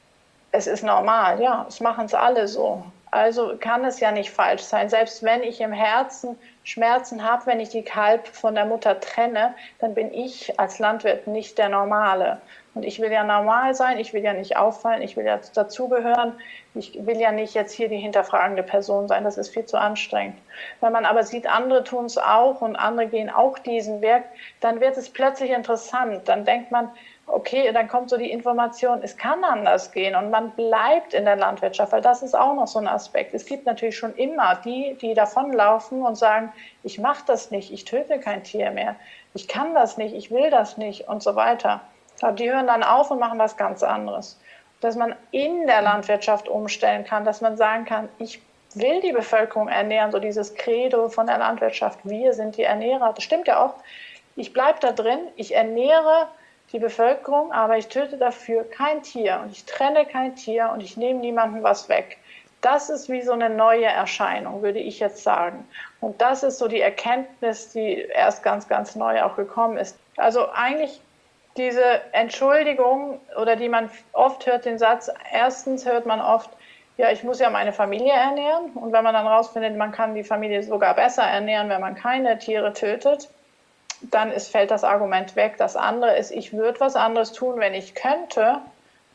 es ist normal, ja, es machen es alle so. Also kann es ja nicht falsch sein. Selbst wenn ich im Herzen Schmerzen habe, wenn ich die Kalb von der Mutter trenne, dann bin ich als Landwirt nicht der Normale. Und ich will ja normal sein, ich will ja nicht auffallen, ich will ja dazugehören. Ich will ja nicht jetzt hier die hinterfragende Person sein, das ist viel zu anstrengend. Wenn man aber sieht, andere tun es auch und andere gehen auch diesen Weg, dann wird es plötzlich interessant. Dann denkt man, okay, dann kommt so die Information, es kann anders gehen und man bleibt in der Landwirtschaft, weil das ist auch noch so ein Aspekt. Es gibt natürlich schon immer die, die davonlaufen und sagen, ich mache das nicht, ich töte kein Tier mehr, ich kann das nicht, ich will das nicht und so weiter. Aber die hören dann auf und machen was ganz anderes. Dass man in der Landwirtschaft umstellen kann, dass man sagen kann, ich will die Bevölkerung ernähren, so dieses Credo von der Landwirtschaft, wir sind die Ernährer, das stimmt ja auch. Ich bleibe da drin, ich ernähre die Bevölkerung, aber ich töte dafür kein Tier und ich trenne kein Tier und ich nehme niemandem was weg. Das ist wie so eine neue Erscheinung, würde ich jetzt sagen. Und das ist so die Erkenntnis, die erst ganz, ganz neu auch gekommen ist. Also eigentlich diese Entschuldigung oder die man oft hört, den Satz, erstens hört man oft, ja, ich muss ja meine Familie ernähren. Und wenn man dann rausfindet, man kann die Familie sogar besser ernähren, wenn man keine Tiere tötet, dann ist, fällt das Argument weg. Das andere ist, ich würde was anderes tun, wenn ich könnte.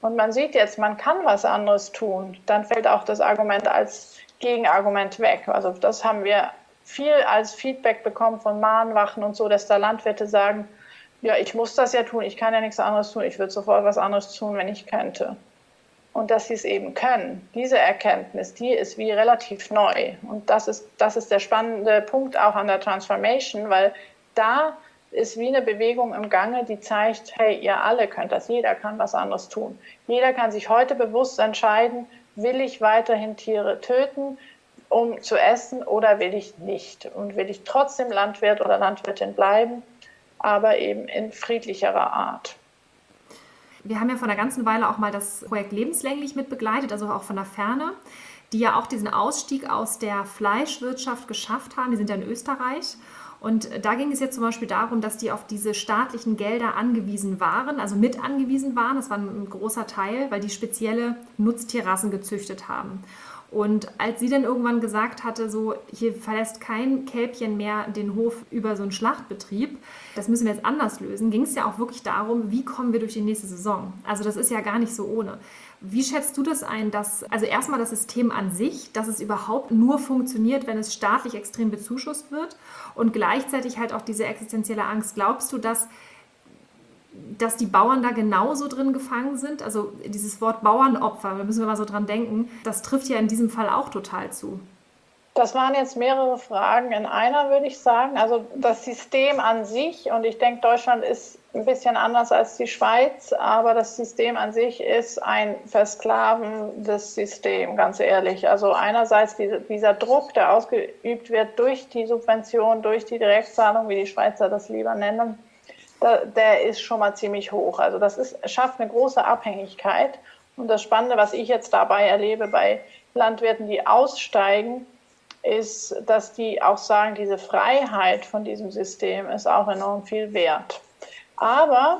und man sieht jetzt, man kann was anderes tun, dann fällt auch das Argument als Gegenargument weg. Also das haben wir viel als Feedback bekommen von Mahnwachen und so, dass da Landwirte sagen, ja, ich muss das ja tun, ich kann ja nichts anderes tun, ich würde sofort was anderes tun, wenn ich könnte. Und dass sie es eben können, diese Erkenntnis, die ist wie relativ neu. Und das ist, das ist der spannende Punkt auch an der Transformation, weil da ist wie eine Bewegung im Gange, die zeigt, hey, ihr alle könnt das, jeder kann was anderes tun. Jeder kann sich heute bewusst entscheiden, will ich weiterhin Tiere töten, um zu essen, oder will ich nicht? Und will ich trotzdem Landwirt oder Landwirtin bleiben, aber eben in friedlicherer Art. Wir haben ja vor einer ganzen Weile auch mal das Projekt Lebenslänglich mit begleitet, also auch von der Ferne, die ja auch diesen Ausstieg aus der Fleischwirtschaft geschafft haben. Die sind ja in Österreich. Und da ging es jetzt zum Beispiel darum, dass die auf diese staatlichen Gelder angewiesen waren, also mit angewiesen waren. Das war ein großer Teil, weil die spezielle Nutztierrassen gezüchtet haben. Und als sie dann irgendwann gesagt hatte, so, hier verlässt kein Kälbchen mehr den Hof über so einen Schlachtbetrieb, das müssen wir jetzt anders lösen, ging es ja auch wirklich darum, wie kommen wir durch die nächste Saison. Also das ist ja gar nicht so ohne. Wie schätzt du das ein, dass, also erstmal das System an sich, dass es überhaupt nur funktioniert, wenn es staatlich extrem bezuschusst wird, und gleichzeitig halt auch diese existenzielle Angst. Glaubst du, dass dass die Bauern da genauso drin gefangen sind? Also dieses Wort Bauernopfer, da müssen wir mal so dran denken, das trifft ja in diesem Fall auch total zu. Das waren jetzt mehrere Fragen in einer, würde ich sagen. Also das System an sich, und ich denke, Deutschland ist ein bisschen anders als die Schweiz, aber das System an sich ist ein versklavendes System, ganz ehrlich. Also einerseits diese, dieser Druck, der ausgeübt wird durch die Subvention, durch die Direktzahlung, wie die Schweizer das lieber nennen, der ist schon mal ziemlich hoch. Also das ist, schafft eine große Abhängigkeit. Und das Spannende, was ich jetzt dabei erlebe bei Landwirten, die aussteigen, ist, dass die auch sagen, diese Freiheit von diesem System ist auch enorm viel wert. Aber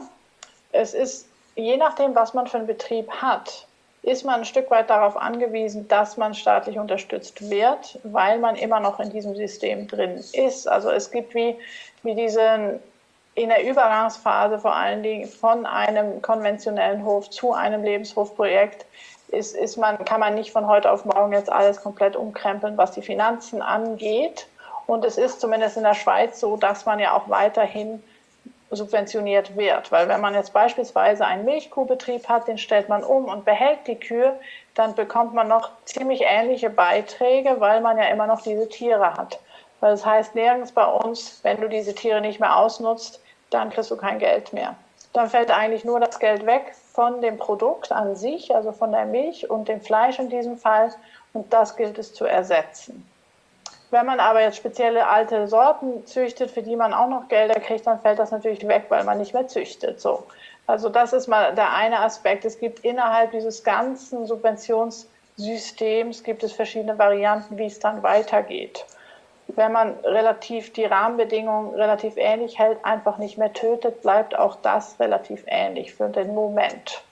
es ist, je nachdem, was man für einen Betrieb hat, ist man ein Stück weit darauf angewiesen, dass man staatlich unterstützt wird, weil man immer noch in diesem System drin ist. Also es gibt wie, wie diesen in der Übergangsphase vor allen Dingen von einem konventionellen Hof zu einem Lebenshofprojekt ist, ist man, kann man nicht von heute auf morgen jetzt alles komplett umkrempeln, was die Finanzen angeht. Und es ist zumindest in der Schweiz so, dass man ja auch weiterhin subventioniert wird. Weil wenn man jetzt beispielsweise einen Milchkuhbetrieb hat, den stellt man um und behält die Kühe, dann bekommt man noch ziemlich ähnliche Beiträge, weil man ja immer noch diese Tiere hat. Weil das heißt, nirgends bei uns, wenn du diese Tiere nicht mehr ausnutzt, dann kriegst du kein Geld mehr. Dann fällt eigentlich nur das Geld weg von dem Produkt an sich, also von der Milch und dem Fleisch in diesem Fall. Und das gilt es zu ersetzen. Wenn man aber jetzt spezielle alte Sorten züchtet, für die man auch noch Gelder kriegt, dann fällt das natürlich weg, weil man nicht mehr züchtet. So. Also das ist mal der eine Aspekt. Es gibt innerhalb dieses ganzen Subventionssystems gibt es verschiedene Varianten, wie es dann weitergeht. Wenn man relativ die Rahmenbedingungen relativ ähnlich hält, einfach nicht mehr tötet, bleibt auch das relativ ähnlich für den Moment.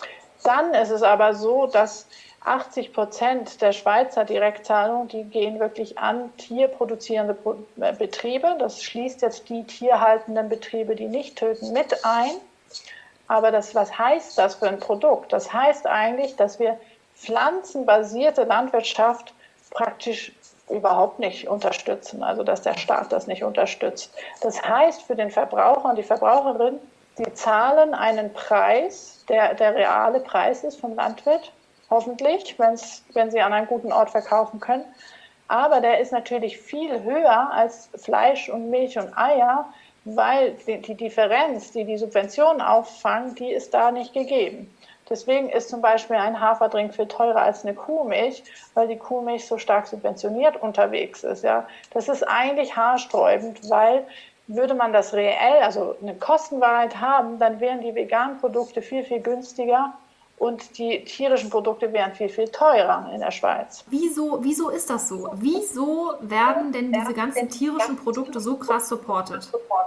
Dann ist es aber so, dass achtzig Prozent der Schweizer Direktzahlungen, die gehen wirklich an tierproduzierende Betriebe. Das schließt jetzt die tierhaltenden Betriebe, die nicht töten, mit ein. Aber das, was heißt das für ein Produkt? Das heißt eigentlich, dass wir pflanzenbasierte Landwirtschaft praktisch überhaupt nicht unterstützen, also dass der Staat das nicht unterstützt. Das heißt für den Verbraucher und die Verbraucherin, die zahlen einen Preis, der der reale Preis ist vom Landwirt, hoffentlich, wenn's, wenn sie an einem guten Ort verkaufen können. Aber der ist natürlich viel höher als Fleisch und Milch und Eier, weil die, die Differenz, die die Subventionen auffangen, die ist da nicht gegeben. Deswegen ist zum Beispiel ein Haferdrink viel teurer als eine Kuhmilch, weil die Kuhmilch so stark subventioniert unterwegs ist. Ja. Das ist eigentlich haarsträubend, weil würde man das reell, also eine Kostenwahrheit haben, dann wären die veganen Produkte viel, viel günstiger und die tierischen Produkte wären viel, viel teurer in der Schweiz. Wieso, wieso ist das so? Wieso werden denn diese ganzen tierischen Produkte so krass supported?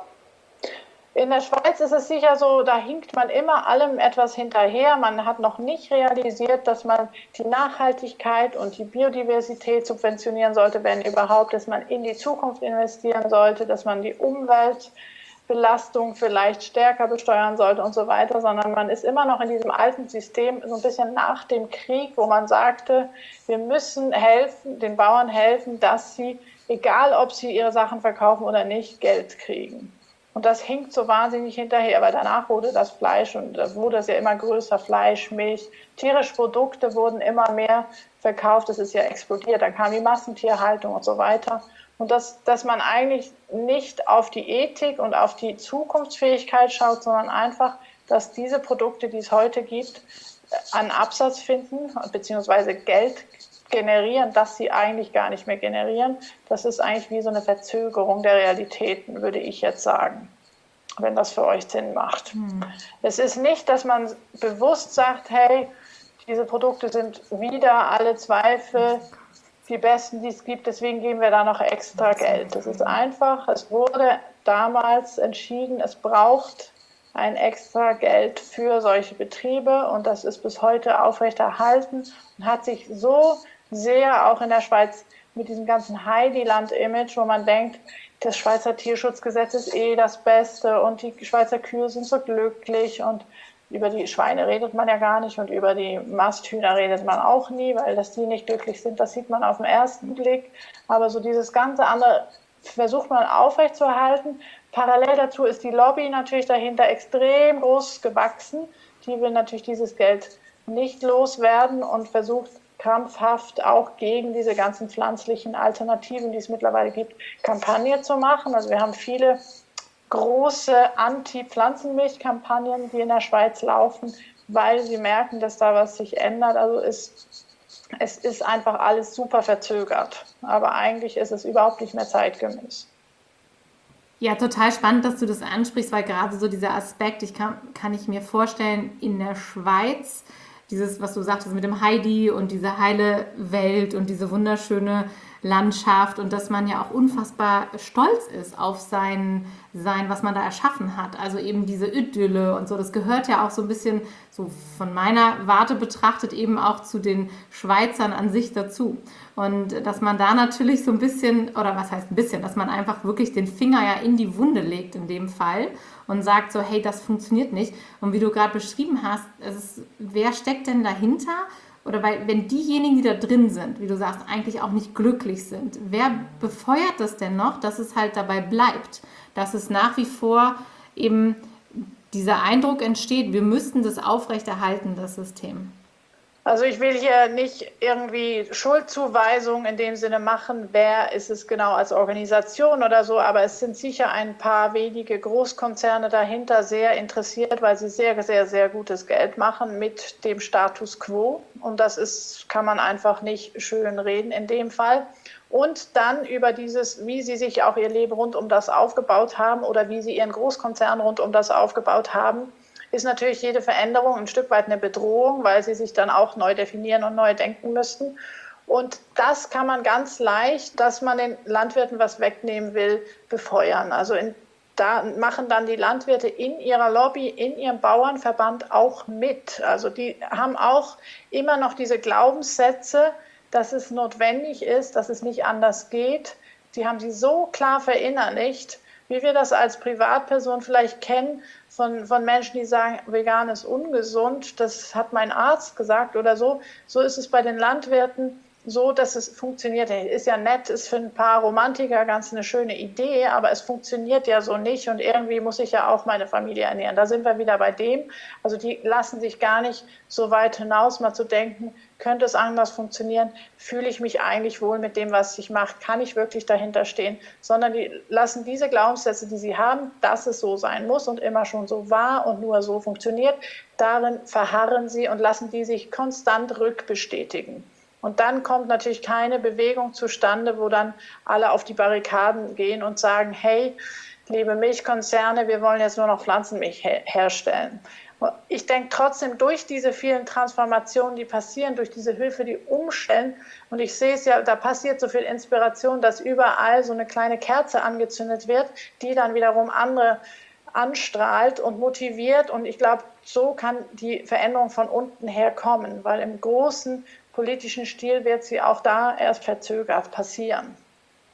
In der Schweiz ist es sicher so, da hinkt man immer allem etwas hinterher. Man hat noch nicht realisiert, dass man die Nachhaltigkeit und die Biodiversität subventionieren sollte, wenn überhaupt, dass man in die Zukunft investieren sollte, dass man die Umwelt Belastung vielleicht stärker besteuern sollte und so weiter, sondern man ist immer noch in diesem alten System so ein bisschen nach dem Krieg, wo man sagte, wir müssen helfen, den Bauern helfen, dass sie, egal ob sie ihre Sachen verkaufen oder nicht, Geld kriegen. Und das hinkt so wahnsinnig hinterher, weil danach wurde das Fleisch und da wurde es ja immer größer, Fleisch, Milch, tierische Produkte wurden immer mehr verkauft, das ist ja explodiert, dann kam die Massentierhaltung und so weiter. Und dass, dass man eigentlich nicht auf die Ethik und auf die Zukunftsfähigkeit schaut, sondern einfach, dass diese Produkte, die es heute gibt, einen Absatz finden bzw. Geld generieren, das sie eigentlich gar nicht mehr generieren. Das ist eigentlich wie so eine Verzögerung der Realitäten, würde ich jetzt sagen, wenn das für euch Sinn macht. Hm. Es ist nicht, dass man bewusst sagt, hey, diese Produkte sind wieder alle Zweifel die besten, die es gibt, deswegen geben wir da noch extra Geld. Das ist einfach, es wurde damals entschieden, es braucht ein extra Geld für solche Betriebe und das ist bis heute aufrechterhalten und hat sich so sehr auch in der Schweiz mit diesem ganzen Heidiland-Image, wo man denkt, das Schweizer Tierschutzgesetz ist eh das Beste und die Schweizer Kühe sind so glücklich und über die Schweine redet man ja gar nicht und über die Masthühner redet man auch nie, weil dass die nicht glücklich sind, das sieht man auf den ersten Blick. Aber so dieses ganze andere versucht man aufrechtzuerhalten. Parallel dazu ist die Lobby natürlich dahinter extrem groß gewachsen. Die will natürlich dieses Geld nicht loswerden und versucht krampfhaft auch gegen diese ganzen pflanzlichen Alternativen, die es mittlerweile gibt, Kampagne zu machen. Also wir haben viele große Anti-Pflanzenmilch-Kampagnen, die in der Schweiz laufen, weil sie merken, dass da was sich ändert. Also es, es ist einfach alles super verzögert. Aber eigentlich ist es überhaupt nicht mehr zeitgemäß. Ja, total spannend, dass du das ansprichst, weil gerade so dieser Aspekt, ich kann, kann ich mir vorstellen, in der Schweiz, dieses, was du sagtest mit dem Heidi und diese heile Welt und diese wunderschöne Landschaft und dass man ja auch unfassbar stolz ist auf sein, sein, was man da erschaffen hat. Also eben diese Idylle und so, das gehört ja auch so ein bisschen, so von meiner Warte betrachtet, eben auch zu den Schweizern an sich dazu. Und dass man da natürlich so ein bisschen, oder was heißt ein bisschen, dass man einfach wirklich den Finger ja in die Wunde legt in dem Fall und sagt so, hey, das funktioniert nicht. Und wie du gerade beschrieben hast, es ist, wer steckt denn dahinter? Oder weil, wenn diejenigen, die da drin sind, wie du sagst, eigentlich auch nicht glücklich sind, wer befeuert das denn noch, dass es halt dabei bleibt? Dass es nach wie vor eben dieser Eindruck entsteht, wir müssten das aufrechterhalten, das System. Also ich will hier nicht irgendwie Schuldzuweisungen in dem Sinne machen, wer ist es genau als Organisation oder so, aber es sind sicher ein paar wenige Großkonzerne dahinter sehr interessiert, weil sie sehr, sehr, sehr gutes Geld machen mit dem Status quo und das ist, kann man einfach nicht schön reden in dem Fall. Und dann über dieses, wie sie sich auch ihr Leben rund um das aufgebaut haben oder wie sie ihren Großkonzern rund um das aufgebaut haben, ist natürlich jede Veränderung ein Stück weit eine Bedrohung, weil sie sich dann auch neu definieren und neu denken müssten. Und das kann man ganz leicht, dass man den Landwirten was wegnehmen will, befeuern. Also in, da machen dann die Landwirte in ihrer Lobby, in ihrem Bauernverband auch mit. Also die haben auch immer noch diese Glaubenssätze, dass es notwendig ist, dass es nicht anders geht. Die haben sie so klar verinnerlicht, wie wir das als Privatperson vielleicht kennen, von, von Menschen, die sagen, vegan ist ungesund, das hat mein Arzt gesagt oder so. So ist es bei den Landwirten so, dass es funktioniert. Ist ja nett, ist für ein paar Romantiker ganz eine schöne Idee, aber es funktioniert ja so nicht und irgendwie muss ich ja auch meine Familie ernähren. Da sind wir wieder bei dem. Also die lassen sich gar nicht so weit hinaus, mal zu denken, könnte es anders funktionieren? Fühle ich mich eigentlich wohl mit dem, was ich mache? Kann ich wirklich dahinter stehen? Sondern die lassen diese Glaubenssätze, die sie haben, dass es so sein muss und immer schon so war und nur so funktioniert, darin verharren sie und lassen die sich konstant rückbestätigen. Und dann kommt natürlich keine Bewegung zustande, wo dann alle auf die Barrikaden gehen und sagen, hey, liebe Milchkonzerne, wir wollen jetzt nur noch Pflanzenmilch her- herstellen. Ich denke trotzdem, durch diese vielen Transformationen, die passieren, durch diese Hilfe, die umstellen, und ich sehe es ja, da passiert so viel Inspiration, dass überall so eine kleine Kerze angezündet wird, die dann wiederum andere anstrahlt und motiviert. Und ich glaube, so kann die Veränderung von unten her kommen, weil im großen politischen Stil wird sie auch da erst verzögert passieren.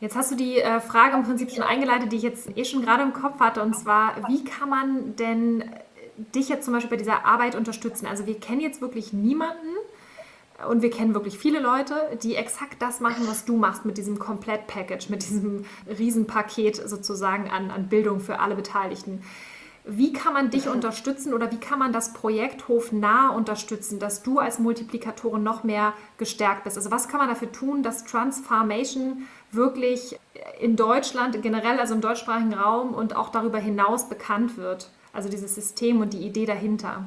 Jetzt hast du die äh, Frage im Prinzip schon eingeleitet, die ich jetzt eh schon gerade im Kopf hatte. Und zwar, wie kann man denn dich jetzt zum Beispiel bei dieser Arbeit unterstützen? Also wir kennen jetzt wirklich niemanden und wir kennen wirklich viele Leute, die exakt das machen, was du machst mit diesem Komplett-Package, mit diesem Riesenpaket sozusagen an, an Bildung für alle Beteiligten. Wie kann man dich unterstützen oder wie kann man das Projekt Hofnarr unterstützen, dass du als Multiplikatorin noch mehr gestärkt bist? Also was kann man dafür tun, dass Transformation wirklich in Deutschland, generell also im deutschsprachigen Raum und auch darüber hinaus bekannt wird? Also dieses System und die Idee dahinter.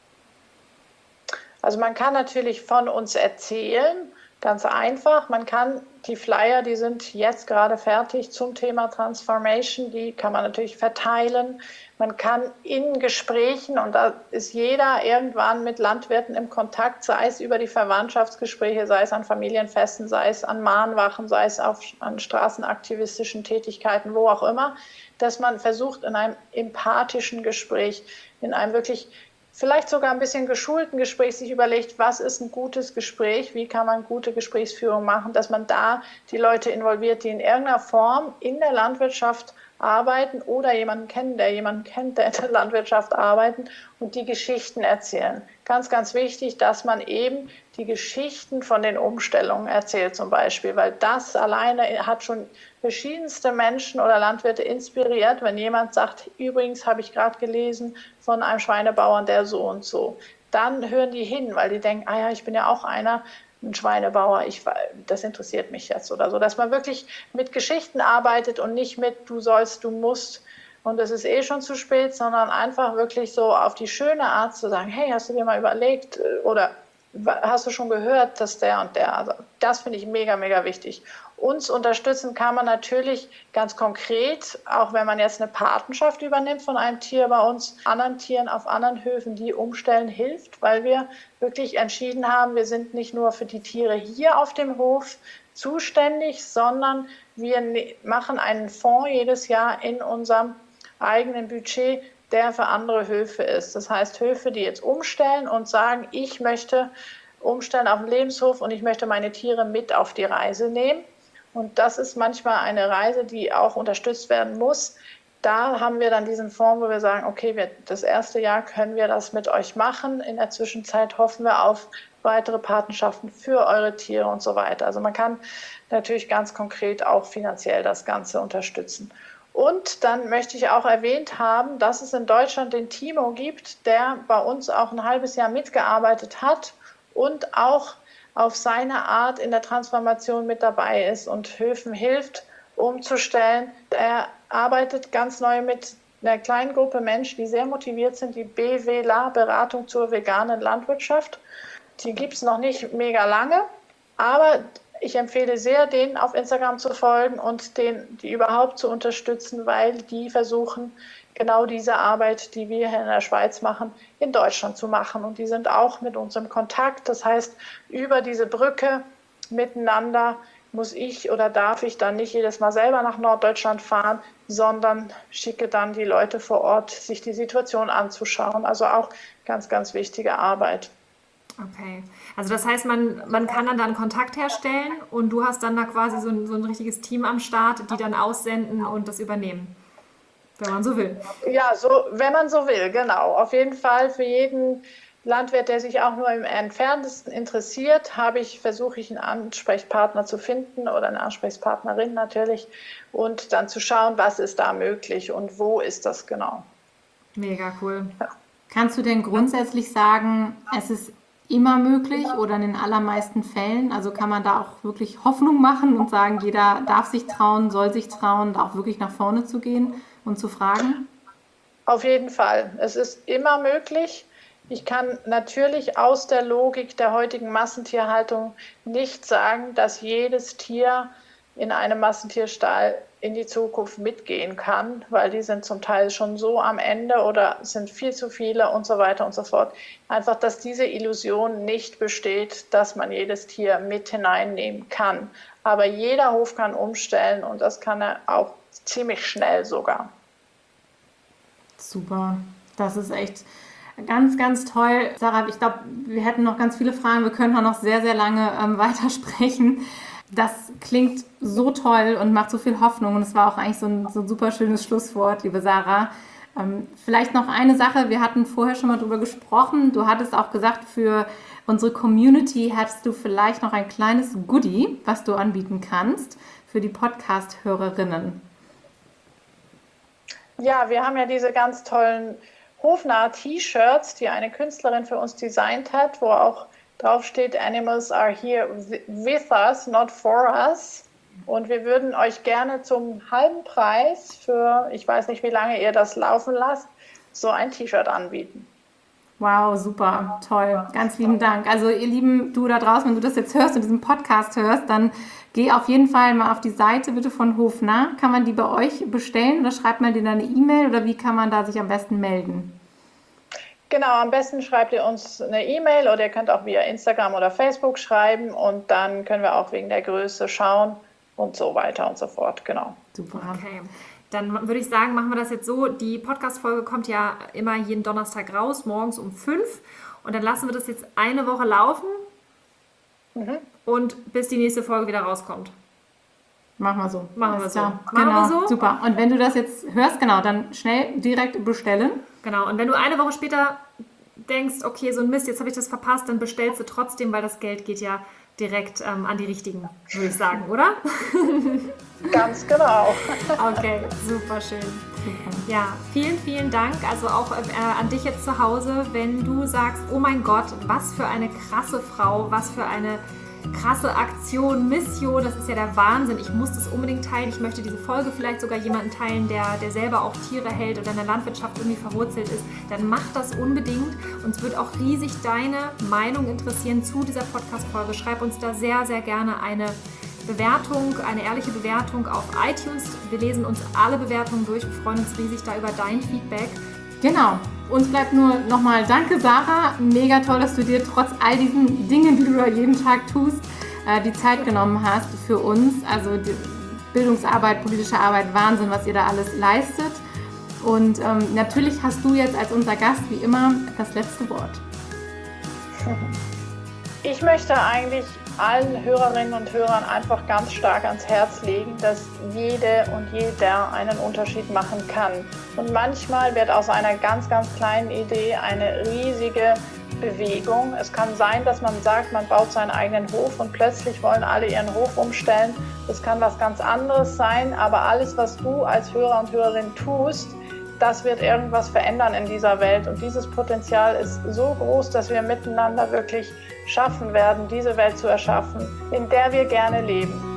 Also man kann natürlich von uns erzählen, ganz einfach. Man kann die Flyer, die sind jetzt gerade fertig zum Thema Transformation, die kann man natürlich verteilen. Man kann in Gesprächen, und da ist jeder irgendwann mit Landwirten im Kontakt, sei es über die Verwandtschaftsgespräche, sei es an Familienfesten, sei es an Mahnwachen, sei es auf, an straßenaktivistischen Tätigkeiten, wo auch immer, dass man versucht, in einem empathischen Gespräch, in einem wirklich vielleicht sogar ein bisschen geschulten Gespräch sich überlegt, was ist ein gutes Gespräch, wie kann man gute Gesprächsführung machen, dass man da die Leute involviert, die in irgendeiner Form in der Landwirtschaft arbeiten oder jemanden kennen, der jemanden kennt, der in der Landwirtschaft arbeitet und die Geschichten erzählen. Ganz, ganz wichtig, dass man eben die Geschichten von den Umstellungen erzählt zum Beispiel, weil das alleine hat schon verschiedenste Menschen oder Landwirte inspiriert, wenn jemand sagt, übrigens habe ich gerade gelesen von einem Schweinebauern, der so und so. Dann hören die hin, weil die denken, ah ja, ich bin ja auch einer, ein Schweinebauer, ich, das interessiert mich jetzt oder so. Dass man wirklich mit Geschichten arbeitet und nicht mit du sollst, du musst und es ist eh schon zu spät, sondern einfach wirklich so auf die schöne Art zu sagen, hey, hast du dir mal überlegt oder hast du schon gehört, dass der und der, also das finde ich mega, mega wichtig. Uns unterstützen kann man natürlich ganz konkret, auch wenn man jetzt eine Patenschaft übernimmt von einem Tier bei uns, anderen Tieren auf anderen Höfen, die umstellen, hilft, weil wir wirklich entschieden haben, wir sind nicht nur für die Tiere hier auf dem Hof zuständig, sondern wir machen einen Fonds jedes Jahr in unserem eigenen Budget, der für andere Höfe ist. Das heißt, Höfe, die jetzt umstellen und sagen, ich möchte umstellen auf den Lebenshof und ich möchte meine Tiere mit auf die Reise nehmen. Und das ist manchmal eine Reise, die auch unterstützt werden muss. Da haben wir dann diesen Fonds, wo wir sagen, okay, wir, das erste Jahr können wir das mit euch machen. In der Zwischenzeit hoffen wir auf weitere Patenschaften für eure Tiere und so weiter. Also man kann natürlich ganz konkret auch finanziell das Ganze unterstützen. Und dann möchte ich auch erwähnt haben, dass es in Deutschland den Timo gibt, der bei uns auch ein halbes Jahr mitgearbeitet hat und auch auf seine Art in der Transformation mit dabei ist und Höfen hilft, umzustellen. Er arbeitet ganz neu mit einer kleinen Gruppe Menschen, die sehr motiviert sind, die B W L A, Beratung zur veganen Landwirtschaft. Die gibt es noch nicht mega lange, aber ich empfehle sehr, denen auf Instagram zu folgen und den, die überhaupt zu unterstützen, weil die versuchen, genau diese Arbeit, die wir hier in der Schweiz machen, in Deutschland zu machen. Und die sind auch mit uns im Kontakt. Das heißt, über diese Brücke miteinander muss ich oder darf ich dann nicht jedes Mal selber nach Norddeutschland fahren, sondern schicke dann die Leute vor Ort, sich die Situation anzuschauen. Also auch ganz, ganz wichtige Arbeit. Okay, also das heißt, man, man kann dann da einen Kontakt herstellen und du hast dann da quasi so ein, so ein richtiges Team am Start, die dann aussenden und das übernehmen, wenn man so will. Ja, so, wenn man so will, genau. Auf jeden Fall für jeden Landwirt, der sich auch nur im Entferntesten interessiert, habe ich, versuche ich einen Ansprechpartner zu finden oder eine Ansprechpartnerin natürlich und dann zu schauen, was ist da möglich und wo ist das genau. Mega cool. Ja. Kannst du denn grundsätzlich sagen, es ist immer möglich oder in den allermeisten Fällen? Also kann man da auch wirklich Hoffnung machen und sagen, jeder darf sich trauen, soll sich trauen, da auch wirklich nach vorne zu gehen und zu fragen? Auf jeden Fall. Es ist immer möglich. Ich kann natürlich aus der Logik der heutigen Massentierhaltung nicht sagen, dass jedes Tier in einem Massentierstall in die Zukunft mitgehen kann, weil die sind zum Teil schon so am Ende oder sind viel zu viele und so weiter und so fort. Einfach, dass diese Illusion nicht besteht, dass man jedes Tier mit hineinnehmen kann. Aber jeder Hof kann umstellen und das kann er auch ziemlich schnell sogar. Super, das ist echt ganz, ganz toll. Sarah, ich glaube, wir hätten noch ganz viele Fragen. Wir können auch noch sehr, sehr lange ähm, weitersprechen. Das klingt so toll und macht so viel Hoffnung. Und es war auch eigentlich so ein, so ein super schönes Schlusswort, liebe Sarah. Ähm, vielleicht noch eine Sache, wir hatten vorher schon mal drüber gesprochen. Du hattest auch gesagt, für unsere Community hättest du vielleicht noch ein kleines Goodie, was du anbieten kannst für die Podcast-Hörerinnen. Ja, wir haben ja diese ganz tollen Hofnarr-T-Shirts, die eine Künstlerin für uns designt hat, wo auch drauf steht, Animals are here with us, not for us. Und wir würden euch gerne zum halben Preis für, ich weiß nicht, wie lange ihr das laufen lasst, so ein T-Shirt anbieten. Wow, super, toll. Ganz lieben Dank. Also ihr Lieben, du da draußen, wenn du das jetzt hörst und diesen Podcast hörst, dann geh auf jeden Fall mal auf die Seite bitte von Hofnarr. Kann man die bei euch bestellen oder schreibt man dir eine E-Mail oder wie kann man da sich am besten melden? Genau, am besten schreibt ihr uns eine E-Mail oder ihr könnt auch via Instagram oder Facebook schreiben und dann können wir auch wegen der Größe schauen und so weiter und so fort. Genau. Super. Okay. Dann würde ich sagen, machen wir das jetzt so. Die Podcast-Folge kommt ja immer jeden Donnerstag raus, morgens um fünf. Und dann lassen wir das jetzt eine Woche laufen mhm. und bis die nächste Folge wieder rauskommt. Machen wir so. Machen wir so. Machen genau, wir so. Super. Und wenn du das jetzt hörst, genau, dann schnell direkt bestellen. Genau. Und wenn du eine Woche später denkst, okay, so ein Mist, jetzt habe ich das verpasst, dann bestellst du trotzdem, weil das Geld geht ja direkt ähm, an die Richtigen, würde ich sagen, oder? Ganz genau. Okay, super schön. Ja, vielen, vielen Dank. Also auch äh, an dich jetzt zu Hause, wenn du sagst, oh mein Gott, was für eine krasse Frau, was für eine krasse Aktion, Mission, das ist ja der Wahnsinn. Ich muss das unbedingt teilen. Ich möchte diese Folge vielleicht sogar jemanden teilen, der, der selber auch Tiere hält oder in der Landwirtschaft irgendwie verwurzelt ist. Dann mach das unbedingt. Uns wird auch riesig deine Meinung interessieren zu dieser Podcast-Folge. Schreib uns da sehr, sehr gerne eine Bewertung, eine ehrliche Bewertung auf iTunes. Wir lesen uns alle Bewertungen durch. Wir freuen uns riesig da über dein Feedback. Genau. Uns bleibt nur nochmal danke, Sarah. Mega toll, dass du dir trotz all diesen Dingen, die du da jeden Tag tust, die Zeit genommen hast für uns. Also die Bildungsarbeit, politische Arbeit, Wahnsinn, was ihr da alles leistet. Und ähm, natürlich hast du jetzt als unser Gast, wie immer, das letzte Wort. Ich möchte eigentlich allen Hörerinnen und Hörern einfach ganz stark ans Herz legen, dass jede und jeder einen Unterschied machen kann. Und manchmal wird aus einer ganz, ganz kleinen Idee eine riesige Bewegung. Es kann sein, dass man sagt, man baut seinen eigenen Hof und plötzlich wollen alle ihren Hof umstellen. Das kann was ganz anderes sein, aber alles, was du als Hörer und Hörerin tust, das wird irgendwas verändern in dieser Welt. Und dieses Potenzial ist so groß, dass wir miteinander wirklich schaffen werden, diese Welt zu erschaffen, in der wir gerne leben.